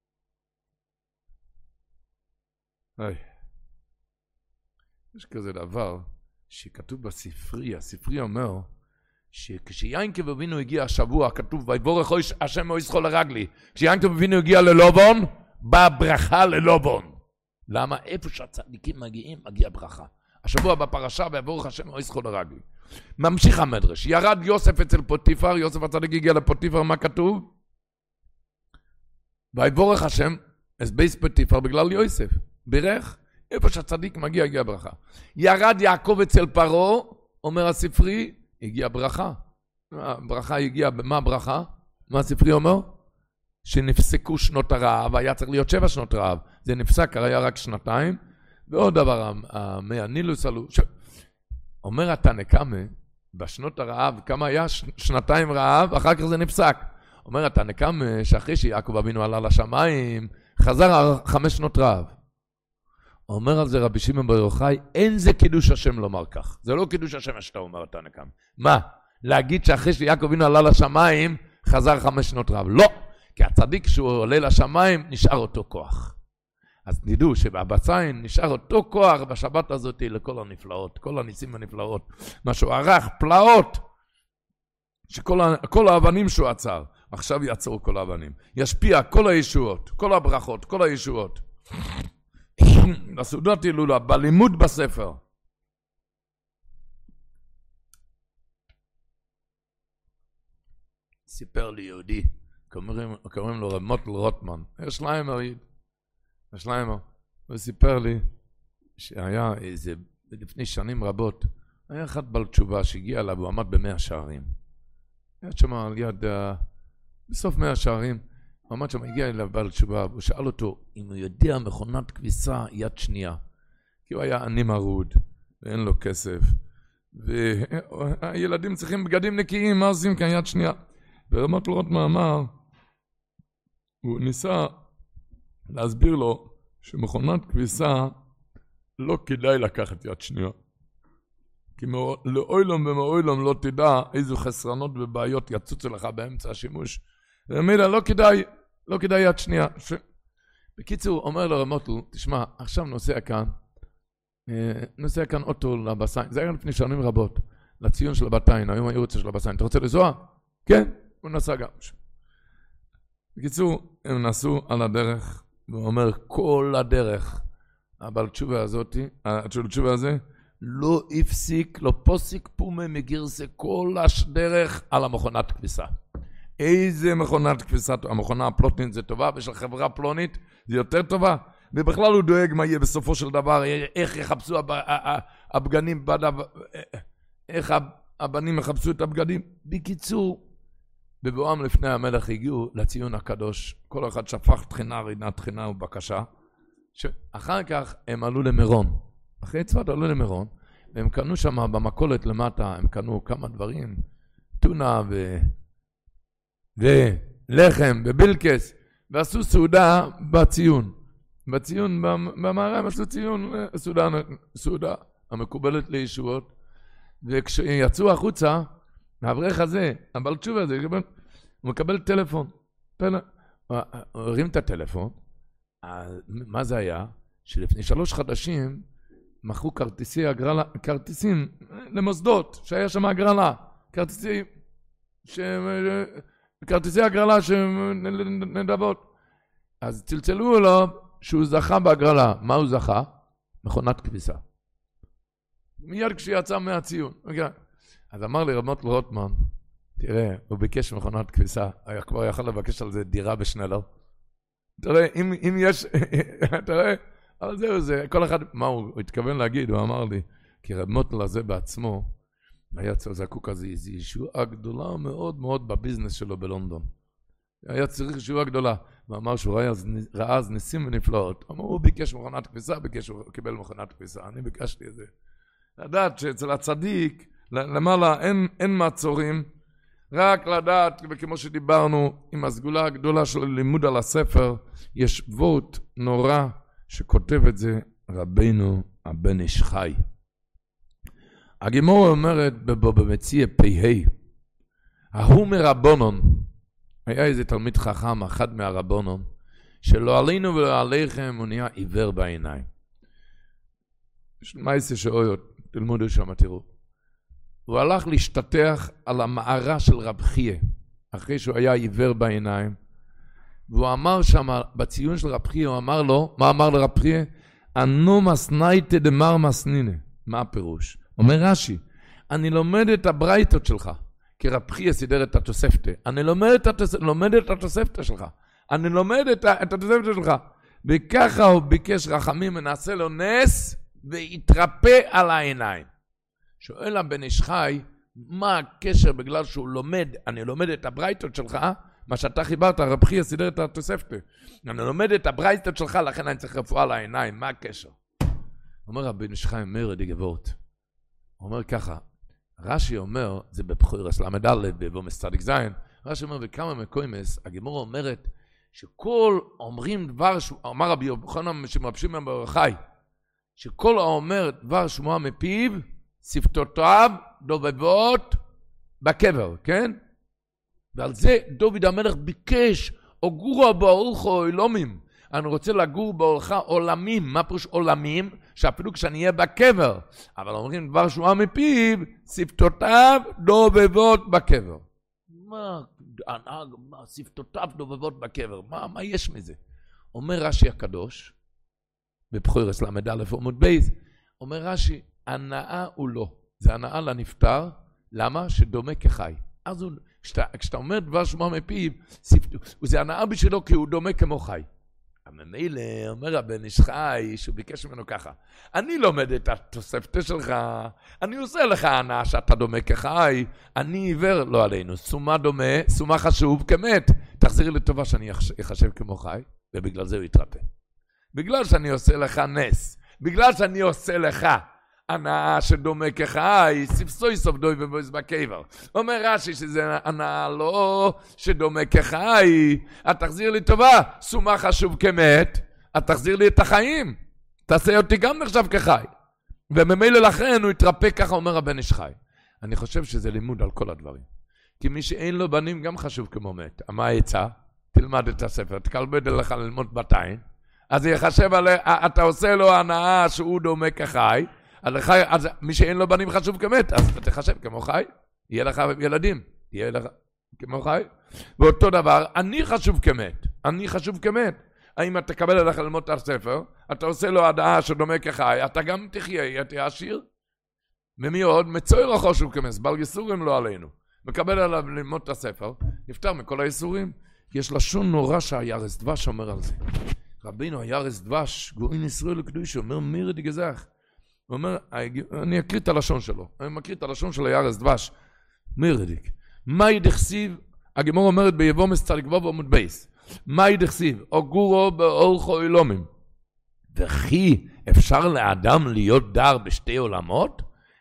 יש כזה דבר שכתוב בספרי, הספרי אומר, שכשיינקב אבינו הגיע השבוע, כתוב, ויבורך השם ויזכור לרגלי, כשיינקב אבינו הגיע ללובון, באה ברכה ללובון. למה? איפה שהצדיקים מגיעים, מגיע ברכה. השבוע בפרשה, ויבורך השם ויזכור לרגלי. ממשיך המדרש, ירד יוסף אצל פוטיפר, יוסף הצדיק הגיע לפוטיפר, מה כתוב? ויבורך השם, אז בייס פוטיפר בגלל יוסף, ברך, איפה שהצדיק מגיע, הגיע ברכה. ירד יעקב אצל פרעה, אומר הספרי, הגיעה ברכה. ברכה הגיעה, מה ברכה? מה הספרי אומר? שנפסקו שנות הרעב, היה צריך להיות 7 שנות רעב. זה נפסק, היה רק 2. ועוד דבר, מהנילוס עלו. אומר התנא קמא, בשנות הרעב, כמה היה? 2 רעב, אחר כך זה נפסק. אומר התנא קמא, שאחרי שיעקב אבינו עלה לשמיים, חזר 5 שנות רעב. אומר על זה רבי שמעון בר יוחאי, אין זה קידוש השם לומר כך. זה לא קידוש השם שאתה אומר התנא קמא. מה? להגיד שאחרי שיעקב אבינו עלה לשמיים, חזר 5 שנות רעב. לא, כי הצדיק כשהוא עולה לשמיים, נשאר אותו כוח. אז נדעו שבבצעים נשאר אותו כוח בשבת הזאת לכל הנפלאות, כל הניסים הנפלאות. מה שהוא ערך, פלאות, שכל האבנים שהוא עצר, עכשיו יעצרו כל האבנים. ישפיע כל הישועות, כל הברכות, כל הישועות. לסעודת הילולה, בלימוד בספר. סיפר לי יהודי, קוראים לו רב מוטל רוטמן, יש ליימר, הוא סיפר לי שהיה איזה, לפני שנים רבות, היה אחד בעל תשובה שהגיע אליו, הוא עמד ב100 שערים. היה שם על יד, בסוף 100 שערים, הוא עמד שם, הגיע אליו בעל תשובה, הוא שאל אותו אם הוא יודע מכונת כביסה יד שנייה, כי הוא היה עני מרוד, ואין לו כסף, והילדים צריכים בגדים נקיים, מה עושים כאן יד שנייה? ורב מוטל רוטמן אמר, הוא ניסה להסביר לו שמכונת כביסה לא כדאי לקחת יד שנייה. כי לאוילום ומאוילום לא תדע איזו חסרנות ובעיות יצוצו לך באמצע השימוש. ומילה לא כדאי יד שנייה. בקיצור, אומר לו רב מוטל, תשמע, עכשיו נוסע כאן אוטו לבסיין. זה היה לפני שנים רבות, לציון של הבתיים, היום היורצה של הבסיין. אתה רוצה לנסוע? כן, הוא נסע גם. בקיצור, הם נסעו על הדרך, והוא אומר, כל הדרך, אבל התשובה הזה, לא הפסיק, לא פוסיק פומה מגירסה, כל הדרך על המכונת כביסה. איזה מכונת כביסה? המכונה הפלוטנית זה טובה, ושל חברה פלונית זה יותר טובה, ובכלל הוא דואג מה יהיה בסופו של דבר, איך יחפשו הבגנים, איך הבנים יחפשו את הבגדים. בקיצור, בבואם לפני המלך הגיעו לציון הקדוש, כל אחד שפך תחינה, רינת תחינה ובקשה, אחר כך הם עלו למירון, אחרי צפת עלו למירון, והם קנו שם במכולת למטה, הם קנו כמה דברים, טונה ולחם ובילקס, ועשו סעודה בציון. בציון, במערב עשו ציון, סעודה המקובלת לישועות, וכשיצאו החוצה, האברך הזה, הבעל תשובה הזה, הוא מקבל טלפון. הוא הרים את הטלפון, מה זה היה? שלפני 3 חודשים מכרו כרטיסים למוסדות, שהיה שם הגרלה, כרטיסי הגרלה שנדבות. אז צלצלו לו שהוא זכה בהגרלה. מה הוא זכה? מכונת כביסה. מיד כשיצא מהציון. אז אמר לי רמות רוטמן, תראה, הוא ביקש מכונת כביסה, כבר יכול לבקש על זה דירה בשנלר. תראה, אם יש, תראה, אבל זהו זה, כל אחד, מה הוא התכוון להגיד, הוא אמר לי, כי רמות לזה בעצמו, היה זקוק איזו ישועה גדולה מאוד מאוד בביזנס שלו בלונדון. היה צריך ישועה גדולה, ואמר שהוא ראה אז ניסים ונפלאות. אמר, הוא ביקש מכונת כביסה, הוא קיבל מכונת כביסה, אני ביקשתי את זה. לדעת שאצל הצדיק, למעלה אין מעצורים, רק לדעת, וכמו שדיברנו, עם הסגולה הגדולה של לימוד על הספר, יש וורט נורא שכותב את זה רבינו הבן איש חי. הגמרא אומרת במציע פ"ה, ההוא מרבונון, היה איזה תלמיד חכם, אחד מהרבונון, שלא עלינו ולא עליכם הוא נהיה עיוור בעיניים. יש מייסה שאויות, תלמודו שם, תראו. הוא הלך להשתטח על המערה של רב חייה, אחרי שהוא היה עיוור בעיניים, והוא אמר שם, בציון של רב חייה, הוא אמר לו, מה אמר לרב חייה? אנו מסנייתא דמר מסנינה. מה הפירוש? אומר רש"י, אני לומד את הברייתות שלך, כי רב חייה סידר את התוספתא. אני לומד את התוספתא שלך. אני לומד את התוספתא שלך. וככה הוא ביקש רחמים, ונעשה לו נס, והתרפא על העיניים. שואל הבן איש חי, מה הקשר בגלל שהוא לומד, אני לומד את הברייתות שלך, מה שאתה חיברת, רב חייה סידר את התוספתא. אני לומד את הברייתות שלך, לכן אני צריך רפואה על העיניים, מה הקשר? אומר הבן איש חי, אומר די גבורת. הוא אומר ככה, רש"י אומר, זה בבחורס למדלת, בבומס צדיק זין, רש"י אומר, וכמה מקוימס, הגמרא אומרת, שכל אומרים דבר, אמר רבי יוחנן שמרב שמעון בר יוחאי, שכל האומר דבר שמועה מפיו, שפתותיו דובבות בקבר, כן? ועל זה דוד המלך ביקש, או גורו באורכו אילומים, אני רוצה לגור באורך עולמים. מה פירוש עולמים? שאפילו כשאני אהיה בקבר, אבל אומרים דבר שמועה מפיו, שפתותיו דובבות בקבר. מה שפתותיו דובבות בקבר? מה יש מזה? אומר רש"י הקדוש, בבחורס למד"א עמוד בייס, אומר רש"י, הנאה הוא לא. זה הנאה לנפטר. למה? שדומה כחי. אז כשאתה אומר דבר שמועה מפיו, זה הנאה בשבילו כי הוא דומה כמו חי. הממילא אומר הבן איש חי, שהוא ביקש ממנו ככה, אני לומד את התוספתא שלך, אני עושה לך הנאה שאתה דומה כחי, אני עיוור, לא עלינו, סומה דומה, סומה חשוב כמת, תחזיר לי טובה שאני אחשב כמו חי, ובגלל זה הוא יתרפא. בגלל שאני עושה לך נס, בגלל שאני עושה לך הנאה שדומה כחי, ספסוי סופדוי ובויס בקבר. אומר רש"י שזה הנאה לא שדומה כחי, את תחזיר לי טובה, סומה חשוב כמת, את תחזיר לי את החיים, תעשה אותי גם נחשב כחי. וממילא לכן הוא יתרפא, ככה אומר הבן איש חי. אני חושב שזה לימוד על כל הדברים. כי מי שאין לו בנים גם חשוב כמו מת. מה העצה? תלמד את הספר, תקלבד לך ללמוד בתיים, אז יחשב עליה, אתה עושה לו הנאה שהוא דומה כחי, אז מי שאין לו בנים חשוב כמת, אז אתה תחשב כמו חי, יהיה לך ילדים, יהיה לך כמו חי. ואותו דבר, אני חשוב כמת, אני חשוב כמת. האם אתה תקבל עליך ללמוד את הספר, אתה עושה לו הדעה שדומה כחי, אתה גם תחיה, תהיה עשיר. ומי עוד? מצויר חשוב כמת, בל יסורים לא עלינו. מקבל עליו ללמוד את הספר, נפטר מכל היסורים. יש לשון נורא שהירס דבש אומר על זה. רבינו הירס דבש, גאון ישראל לקדוש, אומר מירי דגזח. הוא אומר, אני אקריא את הלשון שלו, אני מקריא את הלשון של הירס דבש, מירדיק. מה ידחסיב? הגמרא אומרת ביבומס צדיק ו' עמוד בייס. מה ידחסיב? או גורו באורכו אילומים. וכי אפשר לאדם להיות דר בשתי עולמות?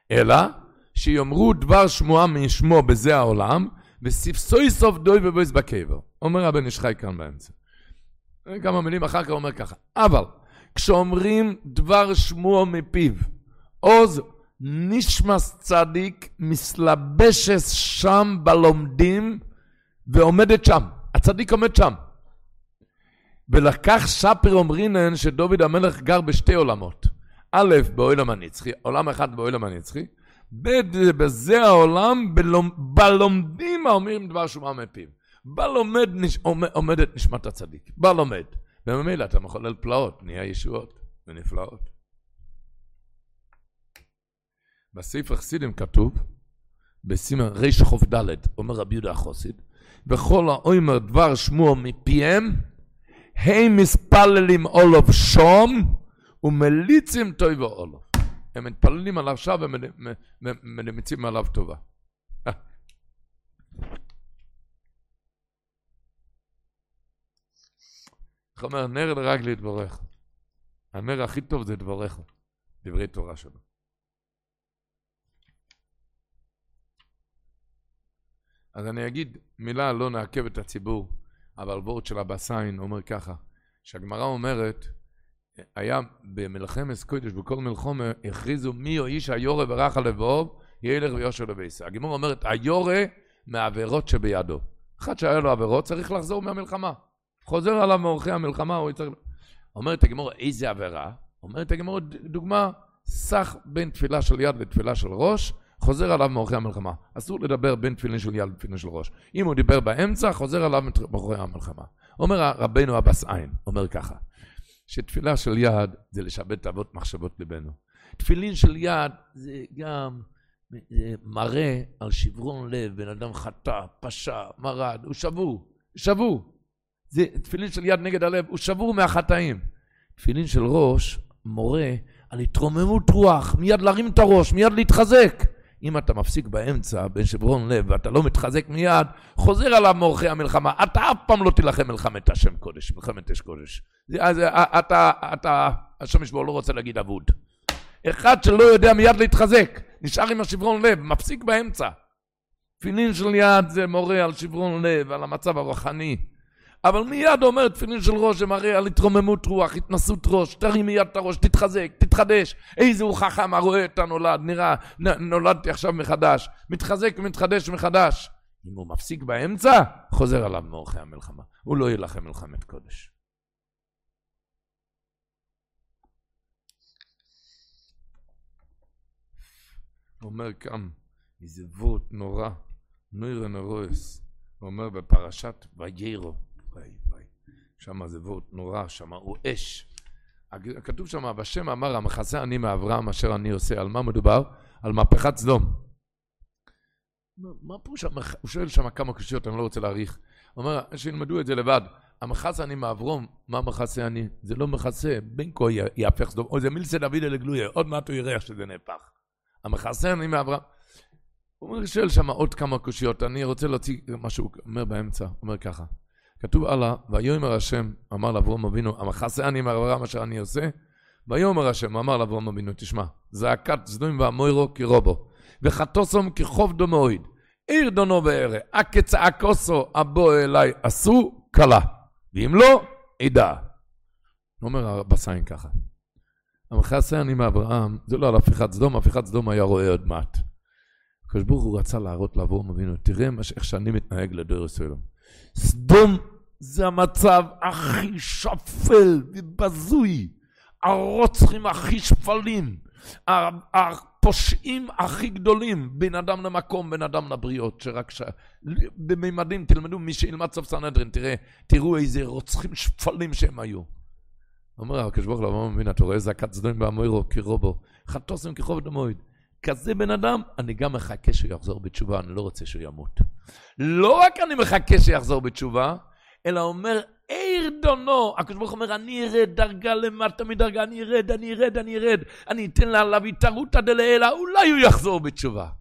אלא שיאמרו דבר שמועה משמו בזה העולם, וספסוי סוף דוי ובויס בקבר. אומר הבן איש חי כאן באמצע. כמה מילים אחר כך אומר ככה. אבל כשאומרים דבר שמוע מפיו, עוז נשמס צדיק מסלבשס שם בלומדים ועומדת שם. הצדיק עומד שם. ולקח שפר אומרינן שדוד המלך גר בשתי עולמות. א', בעולם הנצחי, עולם אחד בעולם הנצחי, בזה העולם בלומדים האומרים דבר שמוע מפיו. בלומד עומדת נשמת הצדיק. בלומד. במילא אתה מחולל פלאות, נהיה ישועות ונפלאות. בספר חסידים כתוב, בסימן ריש חוף ד', אומר רבי יהודה החסיד, בכל האומר דבר שמוע מפיהם, הם מספללים אולוב שום, ומליצים טוב אולוב. הם מתפללים עליו שב ומליצים עליו טובה. איך אומר, נר רק להתברך. הנר הכי טוב זה דברך, דברי תורה שלו. אז אני אגיד מילה, לא נעכב את הציבור, אבל וורד של אבא סיין אומר ככה, שהגמרא אומרת, היה במלחמת קודש, בכל מלחמה, הכריזו מי או איש היורה ורח על לבוב, ילך ויושר לבייסה. הגמרא אומרת, היורה מהעבירות שבידו. אחד שהיה לו עבירות צריך לחזור מהמלחמה. חוזר עליו מאורחי המלחמה, הוא יצטרך... אומרת הגמרא, איזה עבירה? אומרת הגמרא, דוגמה, סך בין תפילה של יד לתפילה של ראש, חוזר עליו מאורחי המלחמה. אסור לדבר בין תפילין של יד לתפילין של ראש. אם הוא דיבר באמצע, חוזר עליו מאורחי המלחמה. אומר רבינו אבא סיין, אומר ככה, שתפילה של יד זה לשבת אבות מחשבות ליבנו. תפילין של יד זה גם מראה על שברון לב, בן אדם חטא, פשע, מרד, הוא שבור. זה תפילין של יד נגד הלב, הוא שבור מהחטאים. תפילין של ראש מורה על התרוממות רוח, מיד להרים את הראש, מיד להתחזק. אם אתה מפסיק באמצע בין שברון לב ואתה לא מתחזק מיד, חוזר עליו מאורחי המלחמה. אתה אף פעם לא תילחם מלחמת השם קודש, מלחמת אש קודש. השם ישבור לא רוצה להגיד אבוד. אחד שלא יודע מיד להתחזק, נשאר עם השברון לב, מפסיק באמצע. תפילין של יד זה מורה על שברון לב, על המצב הרוחני. אבל מיד אומר תפילין של ראש, זה מראה על התרוממות רוח, התנסות ראש, תרים מיד את הראש, תתחזק, תתחדש. איזה הוא חכם, הרואה את הנולד, נראה, נולדתי עכשיו מחדש, מתחזק ומתחדש מחדש. אם הוא מפסיק באמצע, חוזר עליו מאורחי המלחמה. הוא לא ילחם מלחמת קודש. הוא אומר כאן, איזה וורט נורא, נויר נורס, הוא אומר בפרשת ויירו, שם זה וורט נורא, שם הוא אש. כתוב שם, בשם אמר, המחסה אני מאברהם אשר אני עושה, על מה מדובר? על מהפכת סדום. מה פה שם? הוא שואל שם כמה קושיות, אני לא רוצה להאריך. הוא אומר, שילמדו את זה לבד. המחסה אני מאברום, מה מחסה אני? זה לא מחסה, בין כה יהפך סדום, או זה מילסה דוד אל גלויה, עוד מעט הוא יראה שזה נהפך. המחסה אני מאברהם. הוא שואל שם עוד כמה קושיות, אני רוצה להוציא משהו, אומר באמצע, אומר ככה. כתוב הלאה, ויאמר השם, אמר לאברהם אבינו, המחסה אני מאברהם אשר אני עושה, ויאמר השם, אמר לאברהם אבינו, תשמע, זעקת סדום ועמורו כרובו, וחטוסום כחוב דומויד, עיר דונו וערה, כצעקוסו הבוא אליי עשו קלה, ואם לא, עדה. אומר אבא סיין ככה, המחסה אני מאברהם, זה לא על הפיכת סדום, הפיכת סדום היה רואה עוד מעט. הקדוש ברוך הוא רצה להראות לאברהם אבינו, תראה איך שאני מתנהג לדור ישראל. סדום זה המצב הכי שפל ובזוי, הרוצחים הכי שפלים, הפושעים הכי גדולים, בין אדם למקום, בין אדם לבריות, שרק בממדים, תלמדו, מי שילמד סוף סנהדרין, תראו איזה רוצחים שפלים שהם היו. אומר הקדוש ברוך הוא לאברהם אבינו, אתה רואה זעקת סדום ועמורו כרובו, חטוסם כחוב דומויד. כזה בן אדם, אני גם מחכה שהוא יחזור בתשובה, אני לא רוצה שהוא ימות. לא רק אני מחכה שיחזור בתשובה, אלא אומר, עיר דונו, הקדוש ברוך הוא אומר, אני ארד דרגה למטה מדרגה, אני ארד, אני אתן לה להביא תרותא דלעילא, אולי הוא יחזור בתשובה.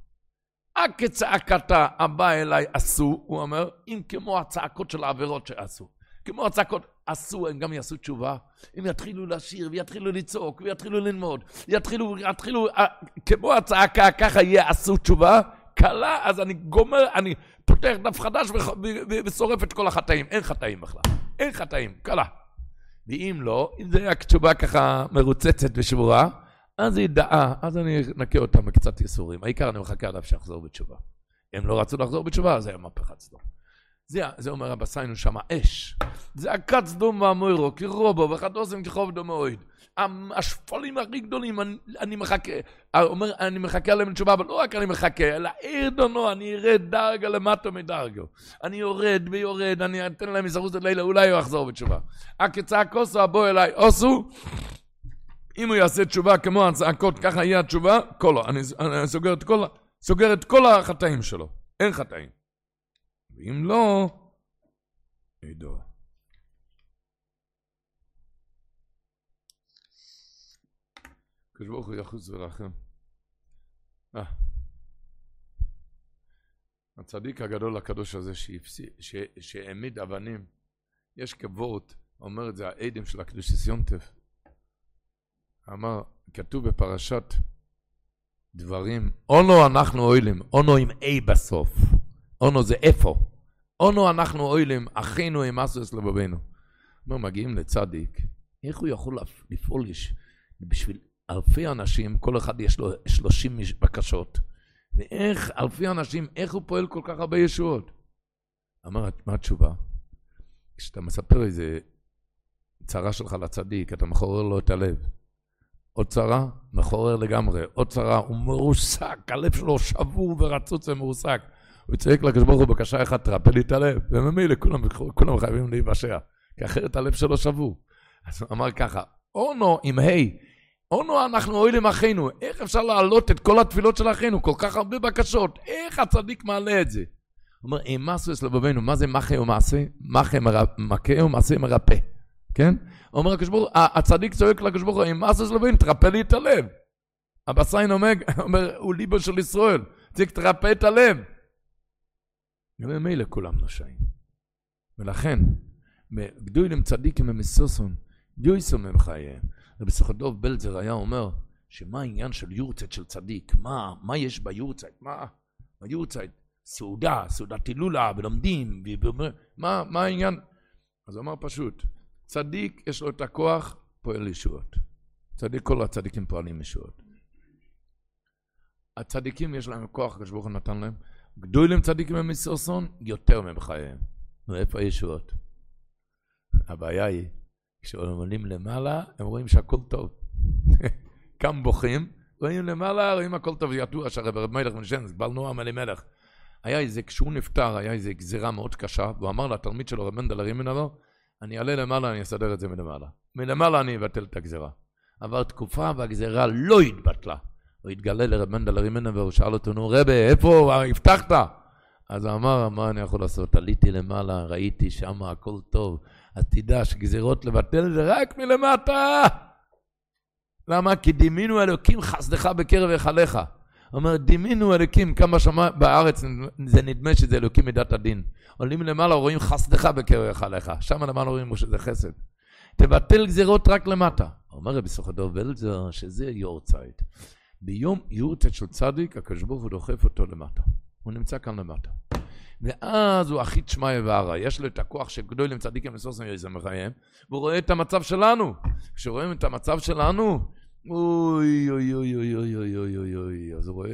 כצעקתה הבא אליי עשו, הוא אומר, אם כמו הצעקות של העבירות שעשו. כמו הצעקות, עשו, הם גם יעשו תשובה, הם יתחילו לשיר, ויתחילו לצעוק, ויתחילו ללמוד, יתחילו, כמו הצעקה, ככה יהיה, עשו תשובה, קלה, אז אני גומר, אני פותח דף חדש ושורף את כל החטאים, אין חטאים בכלל, אין חטאים, קלה. ואם לא, אם זה היה תשובה ככה מרוצצת ושבורה, אז היא דעה, אז אני נקה אותה מקצת יסורים. העיקר אני מחכה עליו שיחזור בתשובה. הם לא רצו לחזור בתשובה, אז היה מהפכת סדום. זה אומר הבסיינו שמה אש. זה הקת סדום והמוירו, כי רובו וחדוסם כחוב דומויד. השפולים הכי גדולים, אני מחכה. אומר, אני מחכה עליהם לתשובה, אבל לא רק אני מחכה, אלא ארדונו, אני ארד דרגה למטו מדרגו. אני יורד ויורד, אני אתן להם מסרוס את לילה, אולי הוא יחזור בתשובה. הכצעקוסו הבוא אליי, עושו, אם הוא יעשה תשובה כמו הצעקות, ככה יהיה התשובה, קולו. אני סוגר את כל החטאים שלו. אין חטאים. ואם לא, ידוע. כשברוך הוא יחוס ורחם. הצדיק הגדול הקדוש הזה שהעמיד אבנים, יש כבוד, אומר את זה העדים של הקדושת יונטף. אמר, כתוב בפרשת דברים, אונו אנחנו אוהלים, אונו עם A בסוף. אונו זה איפה. אונו אנחנו אוהלים, אחינו עם אסוס לבבינו. אומר, מגיעים לצדיק, איך הוא יכול לפעול בשביל אלפי אנשים, כל אחד יש לו 30 בקשות. ואיך אלפי אנשים, איך הוא פועל כל כך הרבה ישועות? אמר, מה התשובה? כשאתה מספר איזה צרה שלך לצדיק, אתה מחורר לו את הלב. עוד צרה, מחורר לגמרי. עוד צרה, הוא מרוסק, הלב שלו שבור ורצוץ ומרוסק. הוא צועק לקדוש ברוך הוא בקשה אחת, תרפא לי את הלב. וממילא כולם חייבים להיוושע, כי אחרת הלב שלו שבור. אז הוא אמר ככה, אונו עם היי, אונו אנחנו אוהלים אחינו, איך אפשר להעלות את כל התפילות של אחינו, כל כך הרבה בקשות, איך הצדיק מעלה את זה? הוא אומר, אם מסו יש לבבינו, מה זה מכה ומעשה? מכה ומעשה מרפא, כן? הוא אומר, הצדיק צועק לקדוש ברוך הוא, אם מסו יש לבבינו, תרפא לי את הלב. הבסיין אומר, הוא ליבו של ישראל, צריך תרפא את הלב. וממילא כולם נושאים. ולכן, גדולים צדיקים המסוסון, יויסום הם חייהם. רבי סחדוב בלזר היה אומר, שמה העניין של יורצת של צדיק? מה יש ביורצת? ביורצת? סעודת הילולה, ולומדים, מה העניין? אז הוא אמר פשוט, צדיק יש לו את הכוח, פועל ישועות. צדיק, כל הצדיקים פועלים ישועות. הצדיקים יש להם כוח, הקדוש ברוך הוא נתן להם, גדולים צדיקים המסוסון, יותר מהם חייהם. ואיפה הישועות? הבעיה היא, כשעולים למעלה, הם רואים שהכל טוב. כמה בוכים, רואים למעלה, רואים הכל טוב, ידוע שהרב מלך משנס, בעל נועם אלימלך. היה איזה, כשהוא נפטר, היה איזה גזירה מאוד קשה, והוא אמר לתלמיד שלו, רב מנדל הרימן לו, אני אעלה למעלה, אני אסדר את זה מלמעלה. מלמעלה אני אבטל את הגזירה. עבר תקופה והגזירה לא התבטלה. הוא התגלה לרב מנדל הרימן והוא שאל אותו, נו רבי, איפה הבטחת? אז הוא אמר, מה אני יכול לעשות? עליתי למעלה, ראיתי שם הכל טוב. אז תדע שגזירות לבטל זה רק מלמטה. למה? כי דימינו אלוקים חסדך בקרב היכליך. אומר, דימינו אלוקים, כמה שמה בארץ זה נדמה שזה אלוקים מידת הדין. עולים למעלה, רואים חסדך בקרב היכליך. שם למעלה רואים שזה חסד. תבטל גזירות רק למטה. אומר רבי סחדוב בלזר שזה יורצייט. ביום יורצייט של צדיק, הקדוש ברוך הוא דוחף אותו למטה. הוא נמצא כאן למטה. ואז הוא הכי תשמעי וערה, יש לו את הכוח שגדולים צדיקים מסוסם יזם מחייהם, והוא רואה את המצב שלנו. כשרואים את המצב שלנו, אוי אוי אוי אוי אוי אוי אוי אוי אוי, אז הוא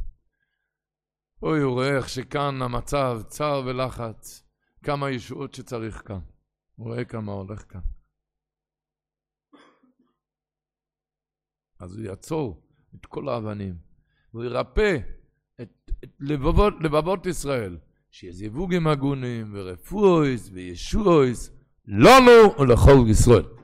רואה איך שכאן המצב צער ולחץ, כמה ישועות שצריך כאן. הוא רואה כמה הולך כאן. אז הוא יעצור את כל האבנים, והוא ירפא את לבבות ישראל, שיזיווגים הגונים ורפואיס וישועיס לנו ולכל ישראל.